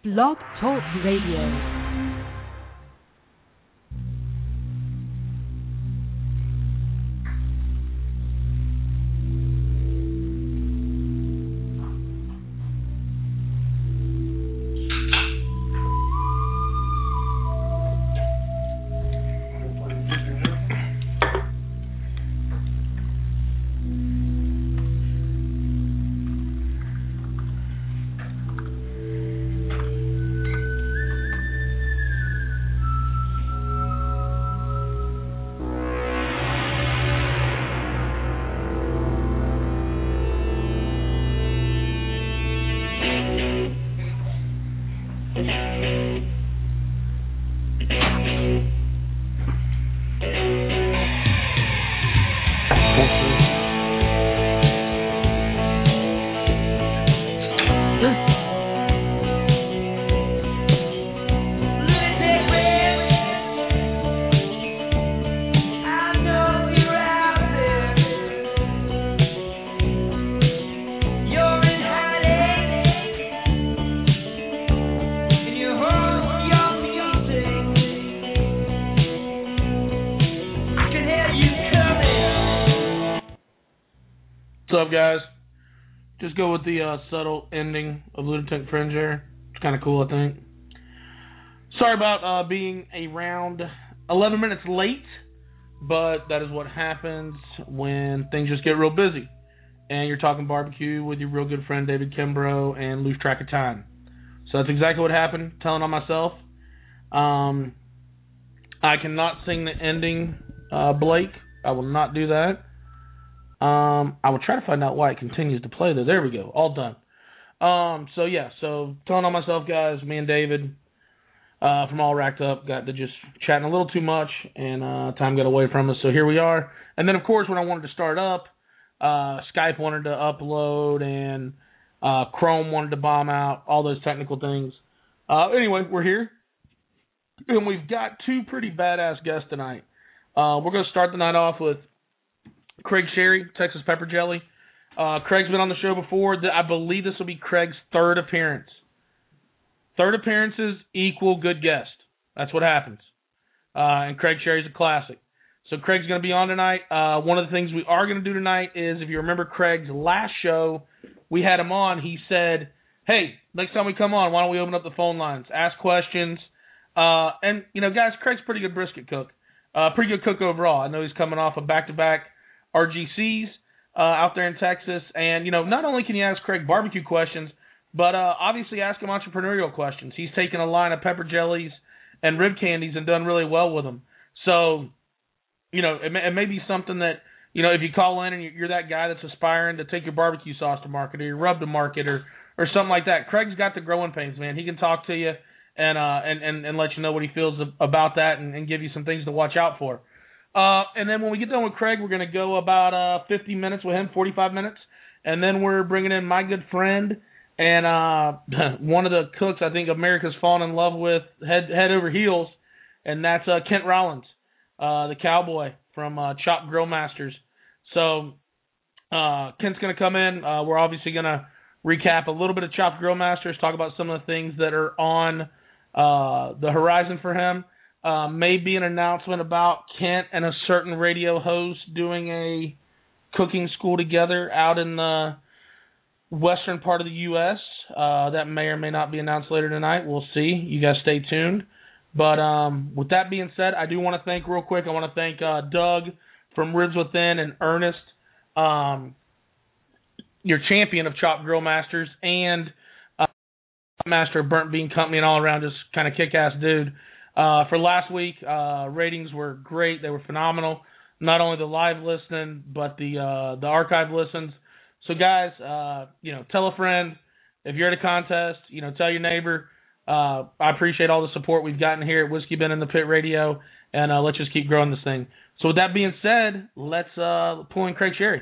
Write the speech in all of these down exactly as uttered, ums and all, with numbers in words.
Blog Talk Radio. What's up, guys? Just go with the uh, subtle ending of Lunatic Fringe there. It's kind of cool, I think. Sorry about uh, being around eleven minutes late, but that is what happens when things just get real busy. And you're talking barbecue with your real good friend David Kimbrough and lose track of time. So that's exactly what happened, telling on myself. Um, I cannot sing the ending, uh, Blake. I will not do that. Um, I will try to find out why it continues to play, though. There we go. All done. Um, so, yeah. So, telling on myself, guys, me and David uh, from All Racked Up got to just chatting a little too much, and uh, time got away from us. So, here we are. And then, of course, when I wanted to start up, uh, Skype wanted to upload, and uh, Chrome wanted to bomb out, all those technical things. Uh, anyway, we're here. And we've got two pretty badass guests tonight. Uh, we're going to start the night off with Craig Sherry, Texas Pepper Jelly. Uh, Craig's been on the show before. I believe this will be Craig's third appearance. Third appearances equal good guest. That's what happens. Uh, and Craig Sherry's a classic. So Craig's going to be on tonight. Uh, one of the things we are going to do tonight is, if you remember Craig's last show, we had him on. He said, hey, next time we come on, why don't we open up the phone lines, ask questions. Uh, and, you know, guys, Craig's a pretty good brisket cook. Uh, pretty good cook overall. I know he's coming off a back-to-back R G Cs uh, out there in Texas. And, you know, not only can you ask Craig barbecue questions, but uh, obviously ask him entrepreneurial questions. He's taken a line of pepper jellies and rib candies and done really well with them. So, you know, it may, it may be something that, you know, if you call in and you're that guy that's aspiring to take your barbecue sauce to market or your rub to market or, or something like that, Craig's got the growing pains, man. He can talk to you and uh, and, and, and let you know what he feels about that and, and give you some things to watch out for. Uh, and then when we get done with Craig, we're going to go about uh, fifty minutes with him, forty-five minutes. And then we're bringing in my good friend and uh, one of the cooks I think America's fallen in love with head head over heels, and that's uh, Kent Rollins, uh, the cowboy from uh, Chop Grill Masters. So uh, Kent's going to come in. Uh, we're obviously going to recap a little bit of Chop Grill Masters, talk about some of the things that are on uh, the horizon for him. Uh, maybe an announcement about Kent and a certain radio host doing a cooking school together out in the western part of the U S Uh, that may or may not be announced later tonight. We'll see. You guys stay tuned. But um, with that being said, I do want to thank real quick, I want to thank uh, Doug from Ribs Within and Ernest, um, your champion of Chop Grill Masters, and uh, master of Burnt Bean Company, and all around just kind of kick-ass dude. Uh, for last week, uh, ratings were great. They were phenomenal. Not only the live listening, but the uh, the archive listens. So, guys, uh, you know, tell a friend. If you're at a contest, you know, tell your neighbor. Uh, I appreciate all the support we've gotten here at Whiskey Bin in the Pit Radio, and uh, let's just keep growing this thing. So, with that being said, let's uh, pull in Craig Sherry.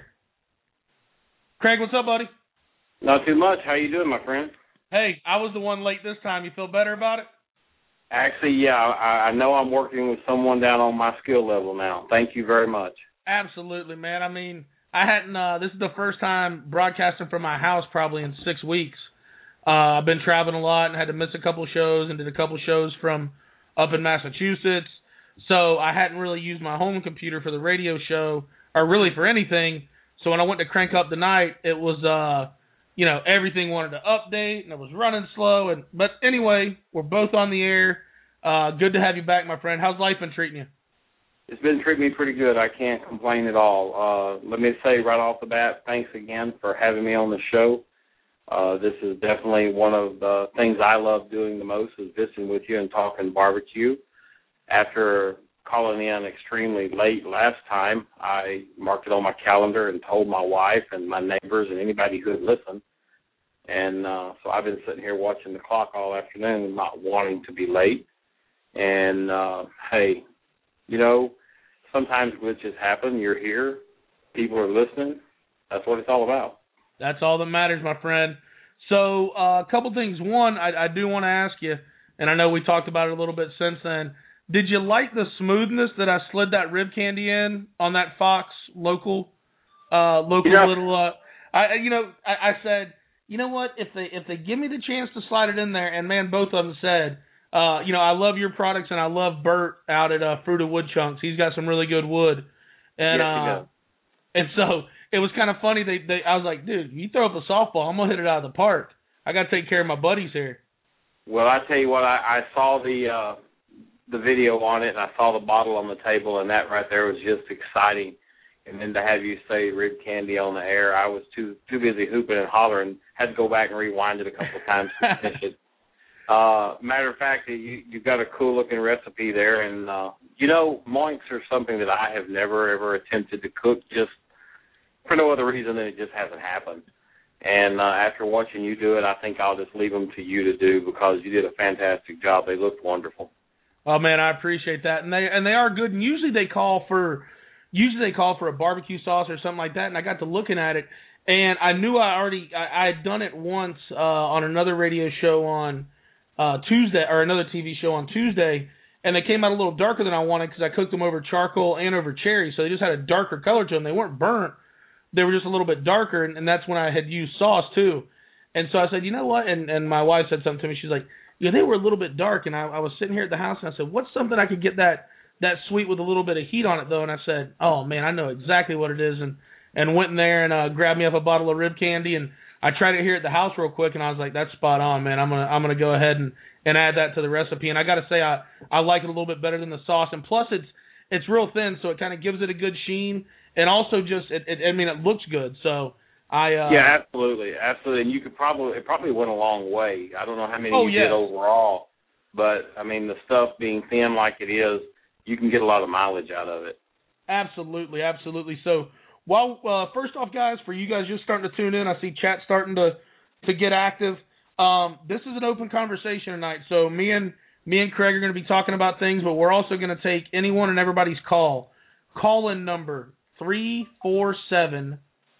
Craig, what's up, buddy? Not too much. How you doing, my friend? Hey, I was the one late this time. You feel better about it? Actually, yeah, I, I know I'm working with someone down on my skill level now. Thank you very much. Absolutely, man. I mean, I hadn't, uh, this is the first time broadcasting from my house probably in six weeks. Uh, I've been traveling a lot and had to miss a couple shows and did a couple shows from up in Massachusetts. So I hadn't really used my home computer for the radio show or really for anything. So when I went to crank up the night, it was, uh, you know, everything wanted to update and it was running slow. And But anyway, we're both on the air. Uh, good to have you back, my friend. How's life been treating you? It's been treating me pretty good. I can't complain at all. Uh, let me say right off the bat, thanks again for having me on the show. Uh, this is definitely one of the things I love doing the most is visiting with you and talking barbecue. After calling in extremely late last time, I marked it on my calendar and told my wife and my neighbors and anybody who had listened. And uh, so I've been sitting here watching the clock all afternoon, not wanting to be late. And, uh, hey, you know, sometimes glitches happen. You're here. People are listening. That's what it's all about. That's all that matters, my friend. So uh, a couple things. One, I, I do want to ask you, and I know we talked about it a little bit since then, did you like the smoothness that I slid that rib candy in on that Fox local uh, local yeah. little uh, I you know, I, I said, you know what, if they if they give me the chance to slide it in there, and man, both of them said, Uh, you know, I love your products, and I love Bert out at uh, Fruit of Wood Chunks. He's got some really good wood, and yes, he uh, does. and so it was kind of funny. They, they, I was like, dude, you throw up a softball, I'm gonna hit it out of the park. I got to take care of my buddies here. Well, I tell you what, I, I saw the uh, the video on it, and I saw the bottle on the table, and that right there was just exciting. And then to have you say rib candy on the air, I was too too busy hooping and hollering, had to go back and rewind it a couple of times to finish it. Uh, matter of fact, you you got a cool looking recipe there, and uh, you know, moinks are something that I have never ever attempted to cook, just for no other reason than it just hasn't happened. And uh, after watching you do it, I think I'll just leave them to you to do because you did a fantastic job. They looked wonderful. Oh man, I appreciate that, and they and they are good. And usually they call for usually they call for a barbecue sauce or something like that. And I got to looking at it, and I knew I already I, I had done it once uh, on another radio show on. Uh, Tuesday, or another T V show on Tuesday, and they came out a little darker than I wanted because I cooked them over charcoal and over cherry, so they just had a darker color to them. They weren't burnt. They were just a little bit darker, and, and that's when I had used sauce, too. And so I said, you know what? And, and my wife said something to me. She's like, yeah, they were a little bit dark, and I, I was sitting here at the house, and I said, what's something I could get that that sweet with a little bit of heat on it, though? And I said, oh, man, I know exactly what it is, and, and went in there and uh, grabbed me up a bottle of rib candy, and I tried it here at the house real quick, and I was like, "That's spot on, man. I'm gonna I'm gonna go ahead and, and add that to the recipe." And I got to say, I I like it a little bit better than the sauce, and plus it's it's real thin, so it kind of gives it a good sheen, and also just it, it I mean it looks good. So I uh, yeah, absolutely, absolutely, and you could probably it probably went a long way. I don't know how many oh, you yes. did overall, but I mean the stuff being thin like it is, you can get a lot of mileage out of it. Absolutely, absolutely. So. Well, uh, first off, guys, for you guys just starting to tune in, I see chat starting to, to get active. Um, this is an open conversation tonight, so me and me and Craig are going to be talking about things, but we're also going to take anyone and everybody's call. Call-in number three four seven,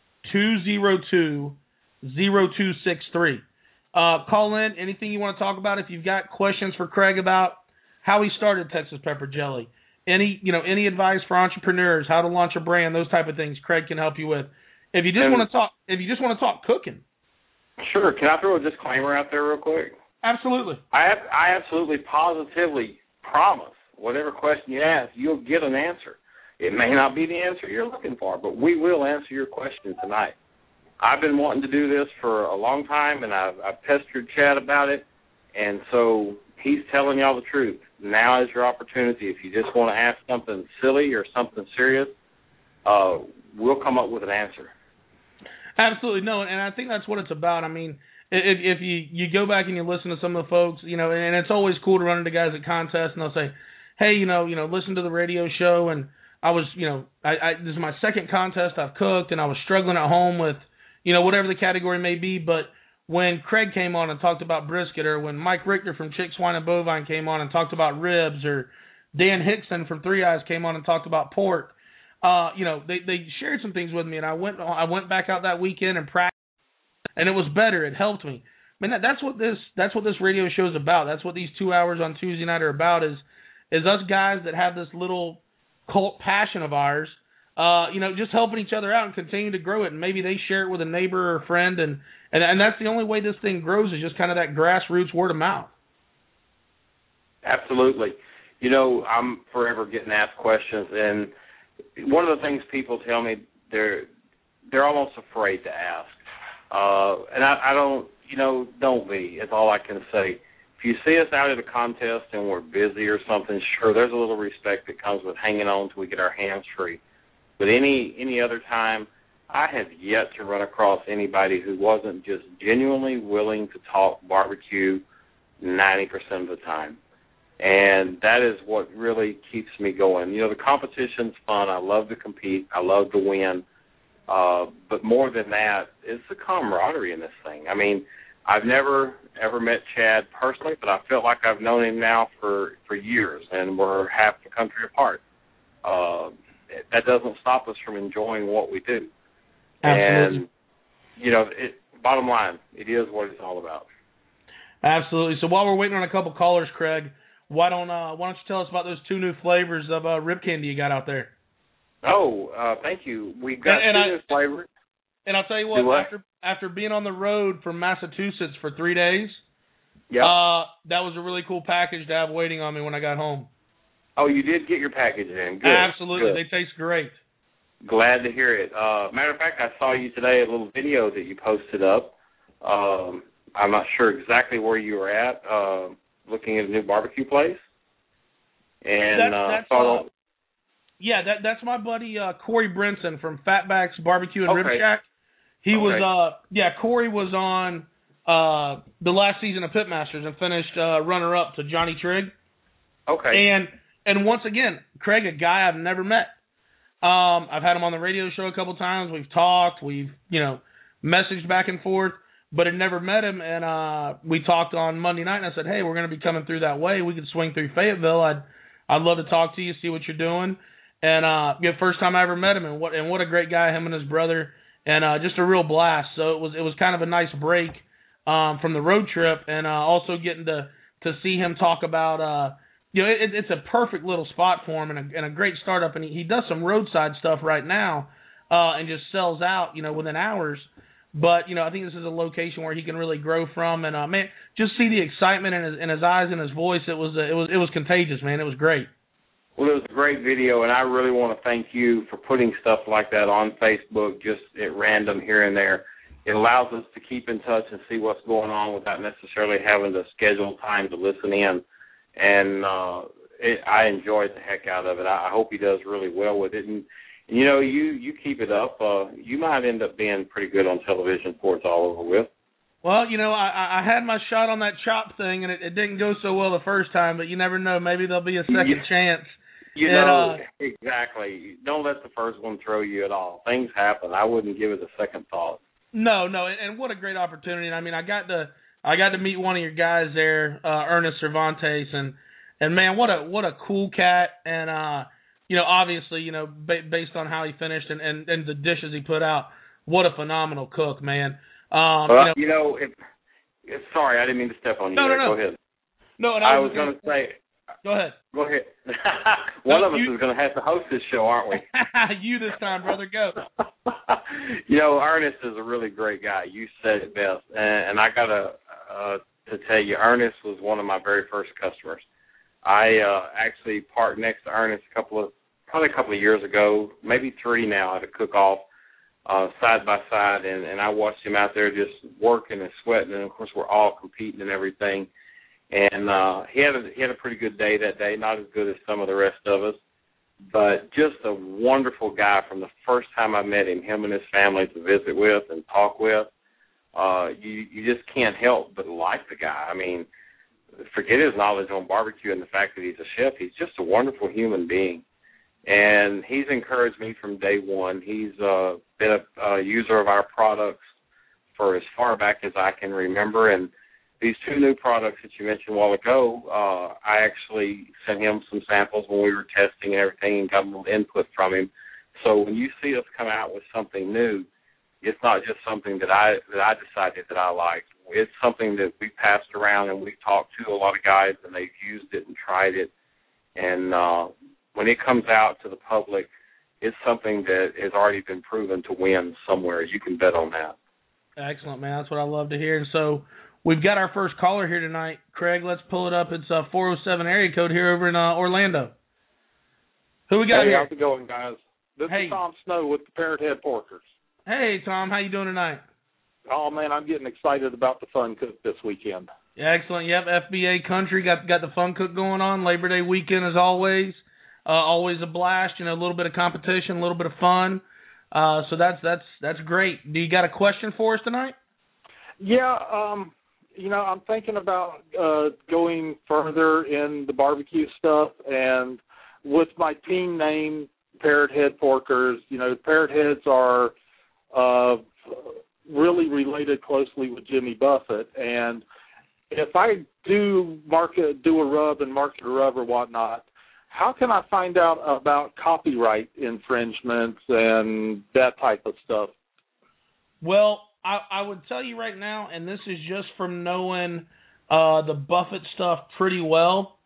two zero two, zero two six three. Uh, call in, anything you want to talk about. If you've got questions for Craig about how he started Texas Pepper Jelly, Any you know any advice for entrepreneurs, how to launch a brand, those type of things, Craig can help you with. If you just and, want to talk, if you just want to talk cooking, sure. Can I throw a disclaimer out there real quick? Absolutely. I have, I absolutely positively promise whatever question you ask, you'll get an answer. It may not be the answer you're looking for, but we will answer your question tonight. I've been wanting to do this for a long time, and I've, I've pestered Chad about it, and so he's telling y'all the truth. Now is your opportunity. If you just want to ask something silly or something serious, uh, we'll come up with an answer. Absolutely. No, and I think that's what it's about. I mean, if, if you, you go back and you listen to some of the folks, you know, and it's always cool to run into guys at contests, and they'll say, hey, you know, you know, listen to the radio show, and I was, you know, I, I this is my second contest I've cooked, and I was struggling at home with, you know, whatever the category may be, but when Craig came on and talked about brisket, or when Mike Richter from Chick, Swine, and Bovine came on and talked about ribs, or Dan Hickson from Three Eyes came on and talked about pork, uh, you know, they, they shared some things with me, and I went I went back out that weekend and practiced, and it was better. It helped me. I mean, that, that's what this that's what this radio show is about. That's what these two hours on Tuesday night are about. Is is us guys that have this little cult passion of ours. Uh, you know, just helping each other out and continue to grow it. And maybe they share it with a neighbor or a friend, and, And and that's the only way this thing grows is just kind of that grassroots word of mouth. Absolutely. You know, I'm forever getting asked questions, and one of the things people tell me, they're they're almost afraid to ask. Uh, and I, I don't, you know, don't be. That's all I can say. If you see us out at a contest and we're busy or something, sure, there's a little respect that comes with hanging on until we get our hands free. But any any other time, I have yet to run across anybody who wasn't just genuinely willing to talk barbecue ninety percent of the time. And that is what really keeps me going. You know, the competition's fun. I love to compete. I love to win. Uh, but more than that, it's the camaraderie in this thing. I mean, I've never, ever met Chad personally, but I feel like I've known him now for, for years, and we're half the country apart. Uh, that doesn't stop us from enjoying what we do. Absolutely. And, you know, it, bottom line, it is what it's all about. Absolutely. So while we're waiting on a couple callers, Craig, why don't uh, why don't you tell us about those two new flavors of uh, rib candy you got out there? Oh, uh, thank you. We've got and, and two I, new flavors. And I'll tell you what, what, after after being on the road from Massachusetts for three days, yep. uh, that was a really cool package to have waiting on me when I got home. Oh, you did get your package in. Good. Absolutely. Good. They taste great. Glad to hear it. Uh, matter of fact, I saw you today, a little video that you posted up. Um, I'm not sure exactly where you were at, uh, looking at a new barbecue place. And that, uh, that's, saw uh, yeah, that that's my buddy uh, Corey Brinson from Fatback's Barbecue and okay. Rib Shack. He okay. was, uh, yeah, Corey was on uh, the last season of Pitmasters and finished uh, runner-up to Johnny Trigg. Okay. And and once again, Craig, a guy I've never met. Um, I've had him on the radio show a couple times. We've talked. We've, you know, messaged back and forth, but had never met him. And uh, we talked on Monday night, and I said, hey, we're going to be coming through that way. We could swing through Fayetteville. I'd I'd love to talk to you, see what you're doing. And uh, yeah, first time I ever met him, and what and what a great guy, him and his brother, and uh, just a real blast. So it was it was kind of a nice break um, from the road trip, and uh, also getting to to see him talk about. Uh, You know, it, it's a perfect little spot for him and a, and a great startup. And he, he does some roadside stuff right now uh, and just sells out, you know, within hours. But, you know, I think this is a location where he can really grow from. And, uh, man, just see the excitement in his, in his eyes and his voice. It was, uh, it was it was contagious, man. It was great. Well, it was a great video, and I really want to thank you for putting stuff like that on Facebook just at random here and there. It allows us to keep in touch and see what's going on without necessarily having to schedule time to listen in. And uh, it, I enjoyed the heck out of it. I, I hope he does really well with it. And, and you know, you, you keep it up, uh, you might end up being pretty good on television before it's all over with. Well, you know, I, I had my shot on that chop thing, and it, it didn't go so well the first time, but you never know. Maybe there'll be a second yeah. chance. You and, know, uh, exactly. Don't let the first one throw you at all. Things happen. I wouldn't give it a second thought. No, no, and, and what a great opportunity. And I mean, I got to I got to meet one of your guys there, uh, Ernest Cervantes, and and man, what a what a cool cat. And uh, you know, obviously, you know, ba- based on how he finished and, and, and the dishes he put out, what a phenomenal cook, man. Um, well, you know, you know if, if, sorry, I didn't mean to step on you. No, there. no, no. Go ahead. No, and I, I was, was going to say. Go ahead. Go ahead. One No, of us you, is going to have to host this show, aren't we? You this time, brother. Go. You know, Ernest is a really great guy. You said it best, and, and I got to uh, to tell you, Ernest was one of my very first customers. I uh, actually parked next to Ernest a couple of probably a couple of years ago, maybe three now, at a cook-off, uh, side by side, and, and I watched him out there just working and sweating, and of course we're all competing and everything. And uh, he had a, he had a pretty good day that day, not as good as some of the rest of us, but just a wonderful guy from the first time I met him, him and his family to visit with and talk with. Uh, you, you just can't help but like the guy. I mean, forget his knowledge on barbecue and the fact that he's a chef. He's just a wonderful human being. And he's encouraged me from day one. He's uh, been a, a user of our products for as far back as I can remember. And these two new products that you mentioned a while ago, uh, I actually sent him some samples when we were testing and everything and got a little input from him. So when you see us come out with something new, it's not just something that I that I decided that I liked. It's something that we passed around and we talked to a lot of guys and they've used it and tried it. And uh, when it comes out to the public, it's something that has already been proven to win somewhere. You can bet on that. Excellent, man. That's what I love to hear. And so we've got our first caller here tonight. Craig, let's pull it up. It's a four oh seven area code here over in uh, Orlando. Who we got hey, here? How's it going, guys? This hey. is Tom Snow with the Parrot Head Porkers. Hey, Tom. How you doing tonight? Oh, man, I'm getting excited about the Fun Cook this weekend. Yeah, excellent. Yep, F B A country. Got got the Fun Cook going on. Labor Day weekend as always. Uh, always a blast. You know, a little bit of competition, a little bit of fun. Uh, so that's that's that's great. Do you got a question for us tonight? Yeah, um, you know, I'm thinking about uh, going further in the barbecue stuff, and with my team name, Parrot Head Porkers, you know, Parrot Heads are uh, really related closely with Jimmy Buffett, and if I do market, do a rub and market a rub or whatnot, how can I find out about copyright infringements and that type of stuff? Well, I, I would tell you right now, and this is just from knowing uh, the Buffett stuff pretty well.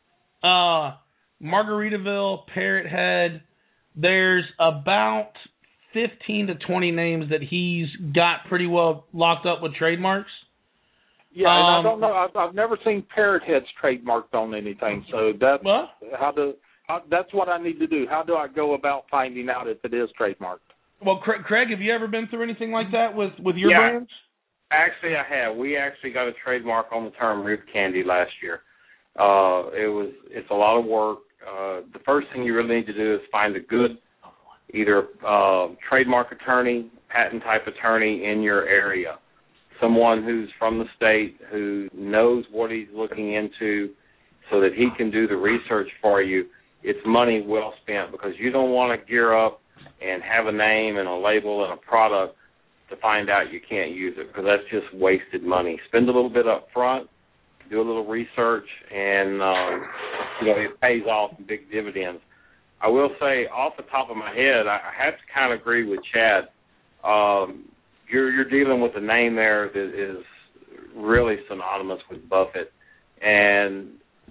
Uh, Margaritaville, Parrot Head, there's about fifteen to twenty names that he's got pretty well locked up with trademarks. Yeah, um, and I don't know. I've, I've never seen Parrot Heads trademarked on anything, so that's well, how do how, that's what I need to do. How do I go about finding out if it is trademarked? Well, Craig, have you ever been through anything like that with, with your yeah, brands? Actually, I have. We actually got a trademark on the term rib candy last year. Uh, it was it's a lot of work. Uh, the first thing you really need to do is find a good either uh, trademark attorney, patent type attorney in your area, someone who's from the state who knows what he's looking into, so that he can do the research for you. It's money well spent, because you don't want to gear up and have a name and a label and a product to find out you can't use it, because that's just wasted money. Spend a little bit up front, do a little research, and um, you know, it pays off in big dividends. I will say, off the top of my head, I have to kind of agree with Chad. Um, you're you're dealing with a name there that is really synonymous with Buffett, and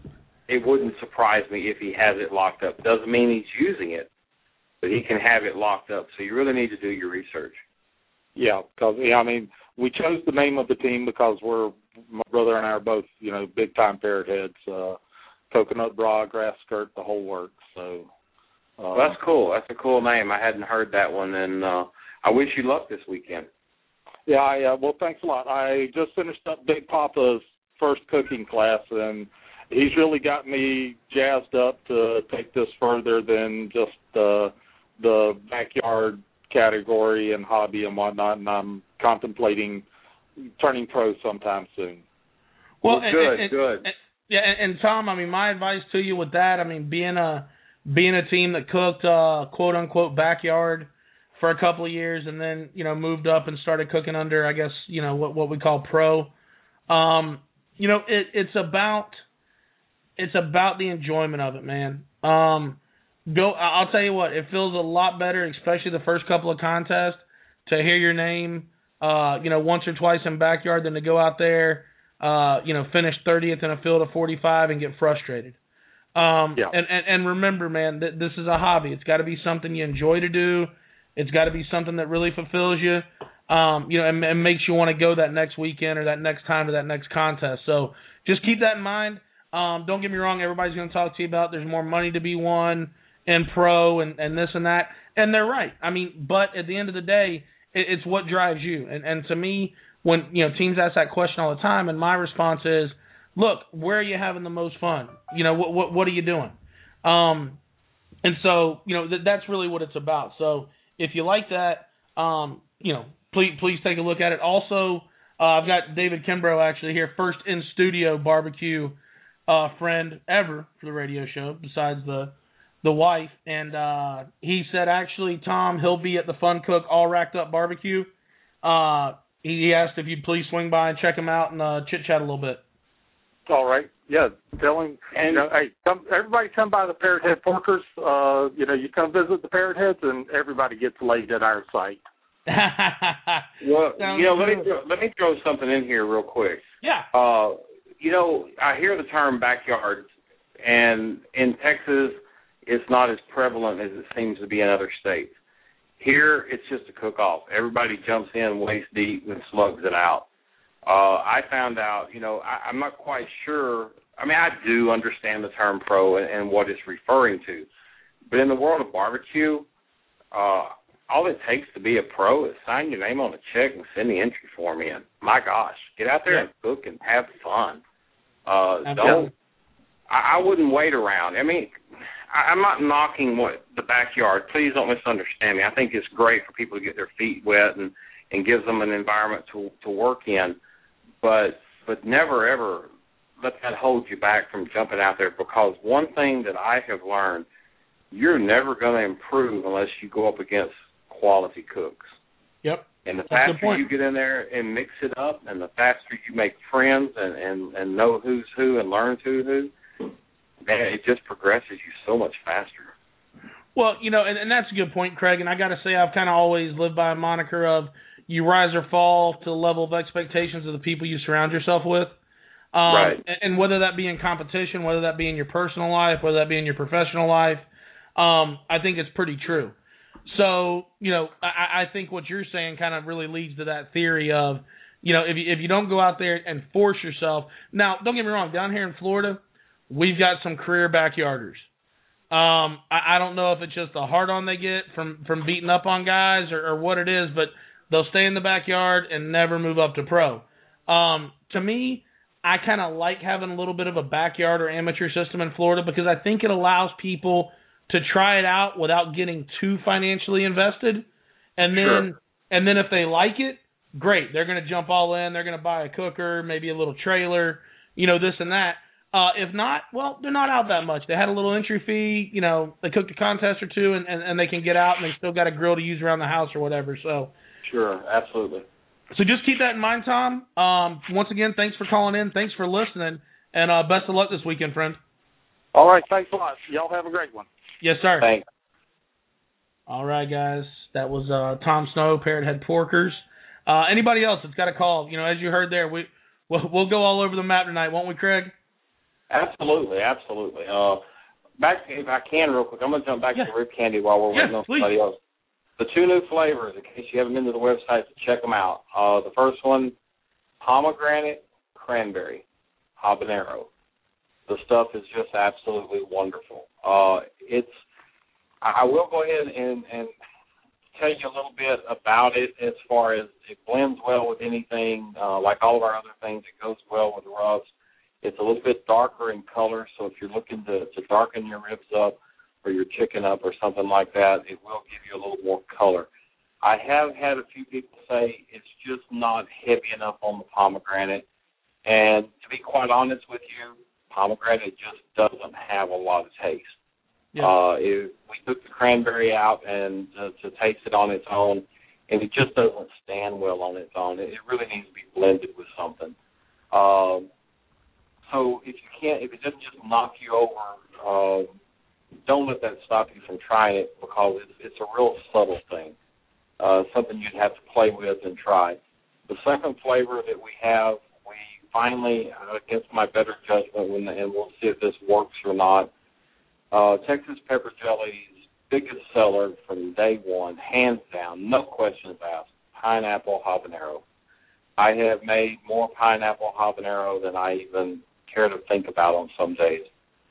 it wouldn't surprise me if he has it locked up. Doesn't mean he's using it, but he can have it locked up. So you really need to do your research. Yeah, because yeah, I mean, we chose the name of the team because we're my brother and I are both, you know, big time Parrot Heads, uh, coconut bra, grass skirt, the whole works. So uh, well, that's cool. That's a cool name. I hadn't heard that one, and uh, I wish you luck this weekend. Yeah, I, uh, well, thanks a lot. I just finished up Big Papa's first cooking class, and he's really got me jazzed up to take this further than just uh, the backyard category and hobby and whatnot, and I'm contemplating turning pro sometime soon. Well, well and, good, and, good. And, yeah, and, and Tom, I mean, my advice to you with that, I mean, being a being a team that cooked uh, quote unquote backyard for a couple of years, and then you know moved up and started cooking under, I guess you know what what we call pro. Um, you know, it, it's about it's about the enjoyment of it, man. Um, go. I'll tell you what, it feels a lot better, especially the first couple of contests, to hear your name, uh, you know, once or twice in backyard than to go out there, uh, you know, finish thirtieth in a field of forty-five and get frustrated. Um, yeah. and, and, and remember, man, that this is a hobby. It's got to be something you enjoy to do. It's got to be something that really fulfills you, um, you know, and, and makes you want to go that next weekend or that next time to that next contest. So just keep that in mind. Um, don't get me wrong. Everybody's going to talk to you about there's more money to be won in pro and, and this and that. And they're right. I mean, but at the end of the day, it, it's what drives you. And, and to me, when, you know, teams ask that question all the time, and my response is, look, where are you having the most fun? You know, what what, what are you doing? Um, and so, you know, th- that's really what it's about. So if you like that, um, you know, please please take a look at it. Also, uh, I've got David Kimbrough actually here, first in studio barbecue uh, friend ever for the radio show, besides the the wife. And uh, he said, actually, Tom, he'll be at the Fun Cook All Racked Up Barbecue. Uh, he, he asked if you'd please swing by and check him out and uh, chit chat a little bit. All right. Yeah, tell him, and, you know, hey, come, everybody come by the Parrot Head Porkers. Uh, you know, you come visit the Parrot Heads, and everybody gets laid at our site. Well, Sounds you know, let good. me throw, let me throw something in here real quick. Yeah. Uh, you know, I hear the term backyard, and in Texas, it's not as prevalent as it seems to be in other states. Here, it's just a cook-off. Everybody jumps in waist deep and slugs it out. Uh, I found out, you know, I, I'm not quite sure. I mean, I do understand the term pro and, and what it's referring to. But in the world of barbecue, uh, all it takes to be a pro is sign your name on a check and send the entry form in. My gosh, get out there yeah. and cook and have fun. Uh, don't. I, I wouldn't wait around. I mean, I, I'm not knocking what the backyard. Please don't misunderstand me. I think it's great for people to get their feet wet and, and gives them an environment to to work in. But but never ever let that hold you back from jumping out there, because one thing that I have learned, you're never going to improve unless you go up against quality cooks. Yep. And the faster you get in there and mix it up, and the faster you make friends and, and, and know who's who and learn who's who, man, it just progresses you so much faster. Well, you know, and, and that's a good point, Craig, and I got to say I've kind of always lived by a moniker of you rise or fall to the level of expectations of the people you surround yourself with. Um, right. And, and whether that be in competition, whether that be in your personal life, whether that be in your professional life, um, I think it's pretty true. So, you know, I, I think what you're saying kind of really leads to that theory of, you know, if you, if you don't go out there and force yourself. Now, don't get me wrong, down here in Florida, we've got some career backyarders. Um, I, I don't know if it's just the hard-on they get from, from beating up on guys or, or what it is, but they'll stay in the backyard and never move up to pro. Um, to me, I kind of like having a little bit of a backyard or amateur system in Florida because I think it allows people to try it out without getting too financially invested. And then sure. and then if they like it, great. They're going to jump all in. They're going to buy a cooker, maybe a little trailer, you know, this and that. Uh, if not, well, they're not out that much. They had a little entry fee, you know, they cooked a contest or two, and, and, and they can get out, and they still got a grill to use around the house or whatever. So, sure, absolutely. So just keep that in mind, Tom. Um, once again, thanks for calling in. Thanks for listening, and uh, best of luck this weekend, friend. All right, thanks a lot. Y'all have a great one. Yes, sir. Thanks. All right, guys. That was uh, Tom Snow, Parrot Head Porkers. Uh, anybody else that's got a call, you know, as you heard there, we, we'll, we'll go all over the map tonight, won't we, Craig? Absolutely, absolutely. Uh, back, if I can, real quick, I'm going to jump back yeah. to the rib candy while we're yeah, waiting on please. somebody else. The two new flavors, in case you haven't been to the website to check them out. Uh, the first one, pomegranate cranberry habanero. The stuff is just absolutely wonderful. Uh, it's. I will go ahead and, and tell you a little bit about it as far as it blends well with anything. Uh, like all of our other things, it goes well with rubs. It's a little bit darker in color, so if you're looking to, to darken your ribs up or your chicken up or something like that, it will give you a little more color. I have had a few people say it's just not heavy enough on the pomegranate. And to be quite honest with you, pomegranate just doesn't have a lot of taste. Yeah. Uh, it, we took the cranberry out and uh, to taste it on its own, and it just doesn't stand well on its own. It, it really needs to be blended with something. Um, so if you can't, if it doesn't just knock you over, uh, don't let that stop you from trying it, because it's, it's a real subtle thing, uh, something you'd have to play with and try. The second flavor that we have, we finally, uh, against my better judgment, when, and we'll see if this works or not, Uh, Texas Pepper Jelly's biggest seller from day one, hands down, no questions asked, pineapple habanero. I have made more pineapple habanero than I even care to think about on some days.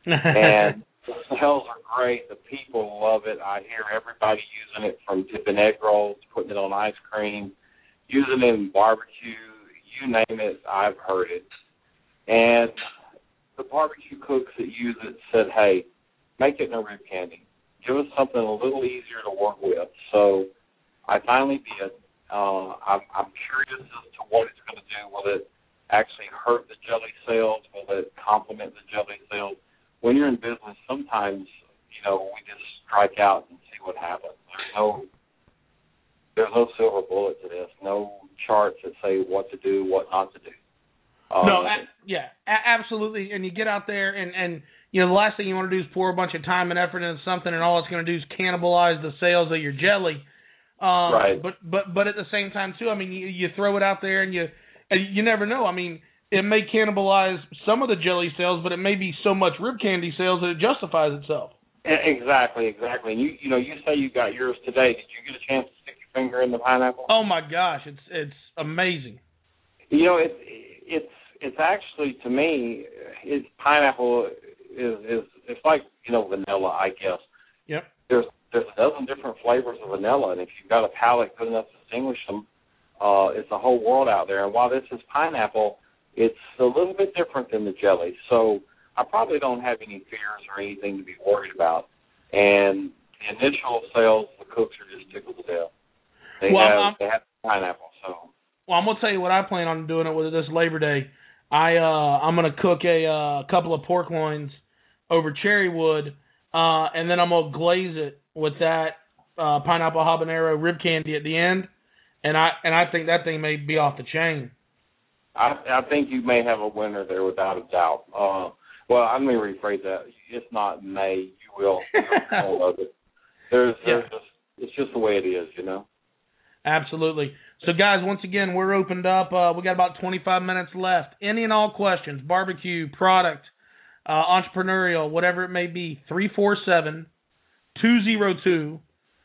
And the smells are great. The people love it. I hear everybody using it, from dipping egg rolls, putting it on ice cream, using it in barbecue, you name it, I've heard it. And the barbecue cooks that use it said, hey, make it in a rib candy. Give us something a little easier to work with. So I finally did. Uh, I'm, I'm curious as to what it's going to do. Will it actually hurt the jelly sales? Will it complement the jelly sales? When you're in business, sometimes, you know, we just strike out and see what happens. There's no, there's no silver bullet to this. No charts that say what to do, what not to do. Um, no, a- yeah, a- absolutely. And you get out there and, and you know, the last thing you want to do is pour a bunch of time and effort into something, and all it's going to do is cannibalize the sales of your jelly. Um, right. But but but at the same time too, I mean, you, you throw it out there, and you and you never know. I mean, it may cannibalize some of the jelly sales, but it may be so much rib candy sales that it justifies itself. Exactly, exactly. And you, you know, you say you got yours today. Did you get a chance to stick your finger in the pineapple? Oh my gosh, it's it's amazing. You know, it's it's it's actually, to me, it's pineapple is is it's like, you know, vanilla, I guess. Yep. There's there's a dozen different flavors of vanilla, and if you've got a palate good enough to distinguish them, uh, it's a whole world out there. And while this is pineapple, it's a little bit different than the jelly. So I probably don't have any fears or anything to be worried about. And the initial sales, the cooks are just tickled to death. They well, have I'm, they have pineapple. So well, I'm gonna tell you what I plan on doing it with this Labor Day. I uh, I'm gonna cook a uh, couple of pork loins over cherry wood, uh, and then I'm gonna glaze it with that uh, pineapple habanero rib candy at the end, and I and I think that thing may be off the chain. I, I think you may have a winner there without a doubt. Uh, well, I'm going to rephrase that. It's not may. You will. You love it. There's, there's Yeah. just, it's just the way it is, you know. Absolutely. So, guys, once again, we're opened up. Uh, we got about twenty-five minutes left. Any and all questions, barbecue, product, uh, entrepreneurial, whatever it may be, three four seven, two oh two,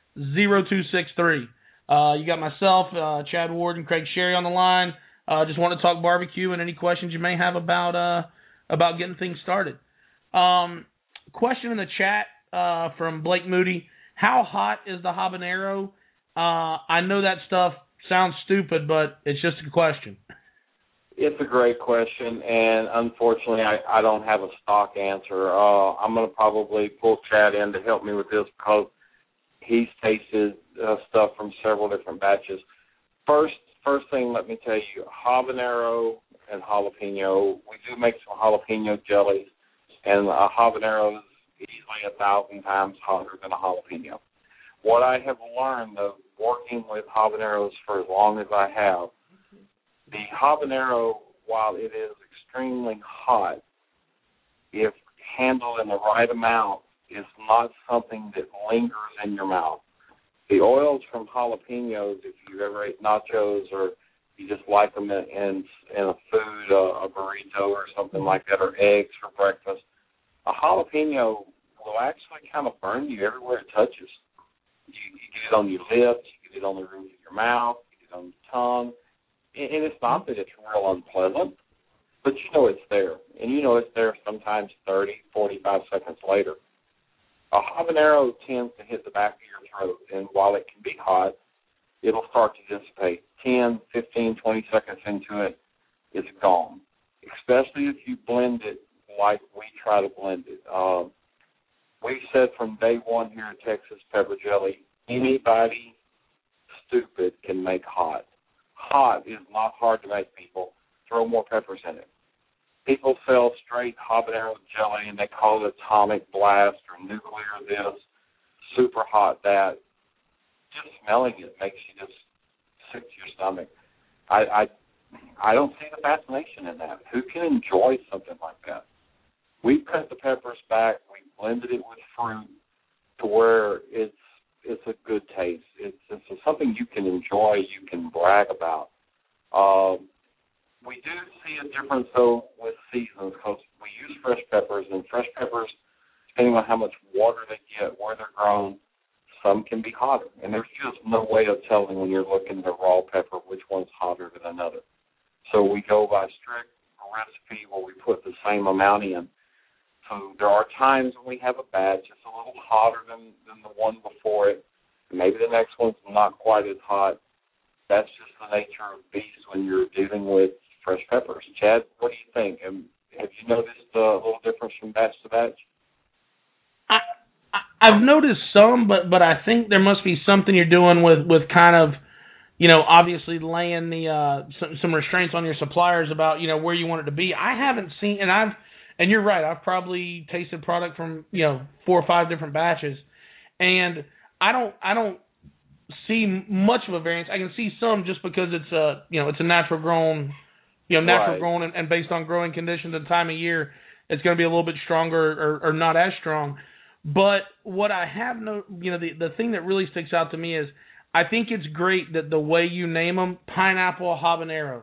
oh two six three. Uh, you got myself, uh, Chad Ward, and Craig Sherry on the line. Uh, just want to talk barbecue and any questions you may have about uh, about getting things started. Um, question in the chat uh, from Blake Moody. How hot is the habanero? Uh, I know that stuff sounds stupid, but it's just a question. It's a great question, and unfortunately, I, I don't have a stock answer. Uh, I'm going to probably pull Chad in to help me with this because he's tasted uh, stuff from several different batches. First, first thing, let me tell you, habanero and jalapeno. We do make some jalapeno jellies, and a habanero is easily a thousand times hotter than a jalapeno. What I have learned of working with habaneros for as long as I have, the habanero, while it is extremely hot, if handled in the right amount, is not something that lingers in your mouth. The oils from jalapenos, if you've ever ate nachos or you just like them in, in, in a food, uh, a burrito or something like that, or eggs for breakfast, a jalapeno will actually kind of burn you everywhere it touches. You, you get it on your lips, you get it on the roof of your mouth, you get it on your tongue, and, and it's not that it's real unpleasant, but you know it's there, and you know it's there sometimes thirty, forty-five seconds later. A habanero tends to hit the back of your throat, and while it can be hot, it'll start to dissipate. ten, fifteen, twenty seconds into it, it's gone, especially if you blend it like we try to blend it. Um, we said from day one here at Texas Pepper Jelly, anybody stupid can make hot. Hot is not hard to make, people. Throw more peppers in it. People sell straight habanero jelly, and they call it atomic blast or nuclear this, super hot that. Just smelling it makes you just sick to your stomach. I, I, I don't see the fascination in that. Who can enjoy something like that? We cut the peppers back. We blended it with fruit to where it's it's a good taste. It's, it's something you can enjoy, you can brag about. Um, we do see a difference, though, with seasons because we use fresh peppers, and fresh peppers, depending on how much water they get, where they're grown, some can be hotter. And there's just no way of telling when you're looking at a raw pepper which one's hotter than another. So we go by strict recipe where we put the same amount in. So there are times when we have a batch that's a little hotter than, than the one before it. Maybe the next one's not quite as hot. That's just the nature of the beast when you're dealing with fresh peppers. Chad, what do you think? Have, have you noticed a little difference from batch to batch? I, I I've noticed some, but but I think there must be something you're doing with, with kind of, you know, obviously laying the uh, some, some restraints on your suppliers about, you know, where you want it to be. I haven't seen, and I've And you're right. I've probably tasted product from, you know, four or five different batches, and I don't I don't see much of a variance. I can see some just because it's a you know it's a natural grown, you know, natural Right. grown and, and based on growing conditions and time of year, it's going to be a little bit stronger or, or not as strong. But what I have no, you know, the the thing that really sticks out to me is I think it's great that the way you name them, pineapple habanero,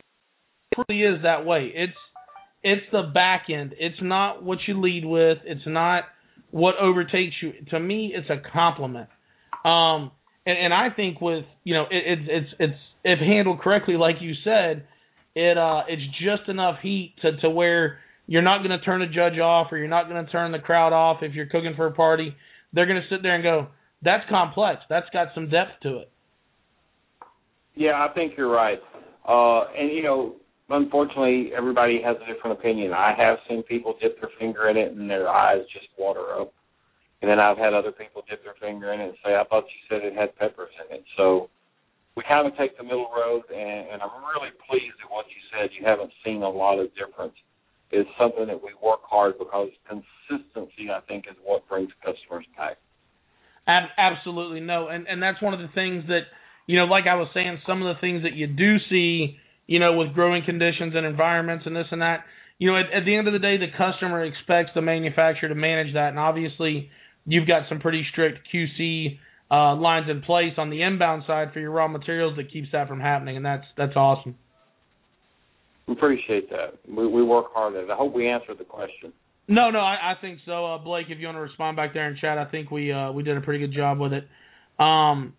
it really is that way. It's It's the back end. It's not what you lead with. It's not what overtakes you. To me, it's a compliment. Um, and, and I think with, you know, it, it's it's it's if handled correctly, like you said, it uh it's just enough heat to, to where you're not going to turn a judge off, or you're not going to turn the crowd off. If you're cooking for a party, they're going to sit there and go, that's complex. That's got some depth to it. Yeah, I think you're right. Uh, and, you know, unfortunately, everybody has a different opinion. I have seen people dip their finger in it and their eyes just water up. And then I've had other people dip their finger in it and say, I thought you said it had peppers in it. So we kind of take the middle road, and, and I'm really pleased at what you said. You haven't seen a lot of difference. It's something that we work hard, because consistency, I think, is what brings customers back. Absolutely, no. And, and that's one of the things that, you know, like I was saying, some of the things that you do see, you know, with growing conditions and environments and this and that, you know, at, at the end of the day, the customer expects the manufacturer to manage that. And obviously, you've got some pretty strict Q C uh, lines in place on the inbound side for your raw materials that keeps that from happening, and that's that's awesome. Appreciate that. We, we work hard at it. I hope we answered the question. No, no, I, I think so. Uh, Blake, if you want to respond back there in chat, I think we uh, we did a pretty good job with it. Um,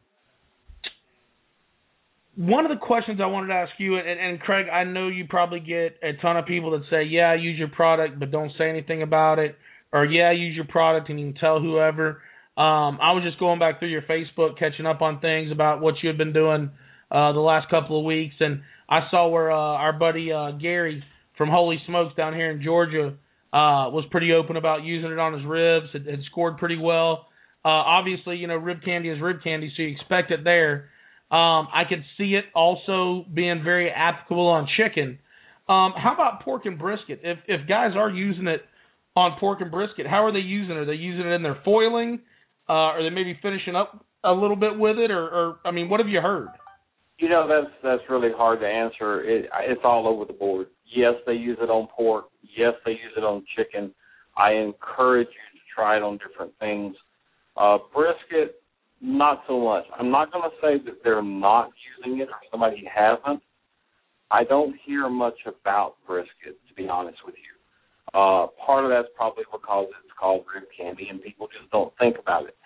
one of the questions I wanted to ask you, and, and Craig, I know you probably get a ton of people that say, yeah, use your product, but don't say anything about it, or yeah, use your product and you can tell whoever. Um, I was just going back through your Facebook, catching up on things about what you had been doing uh, the last couple of weeks, and I saw where uh, our buddy uh, Gary from Holy Smokes down here in Georgia uh, was pretty open about using it on his ribs. It had scored pretty well. Uh, obviously, you know, rib candy is rib candy, so you expect it there. Um, I could see it also being very applicable on chicken. Um, how about pork and brisket? If if guys are using it on pork and brisket, how are they using it? Are they using it in their foiling? Uh, are they maybe finishing up a little bit with it? Or, or I mean, what have you heard? You know, that's that's really hard to answer. It, it's all over the board. Yes, they use it on pork. Yes, they use it on chicken. I encourage you to try it on different things. Uh, brisket, not so much. I'm not going to say that they're not using it or somebody hasn't. I don't hear much about brisket, to be honest with you. Uh, part of that's probably because it's called rib candy and people just don't think about it.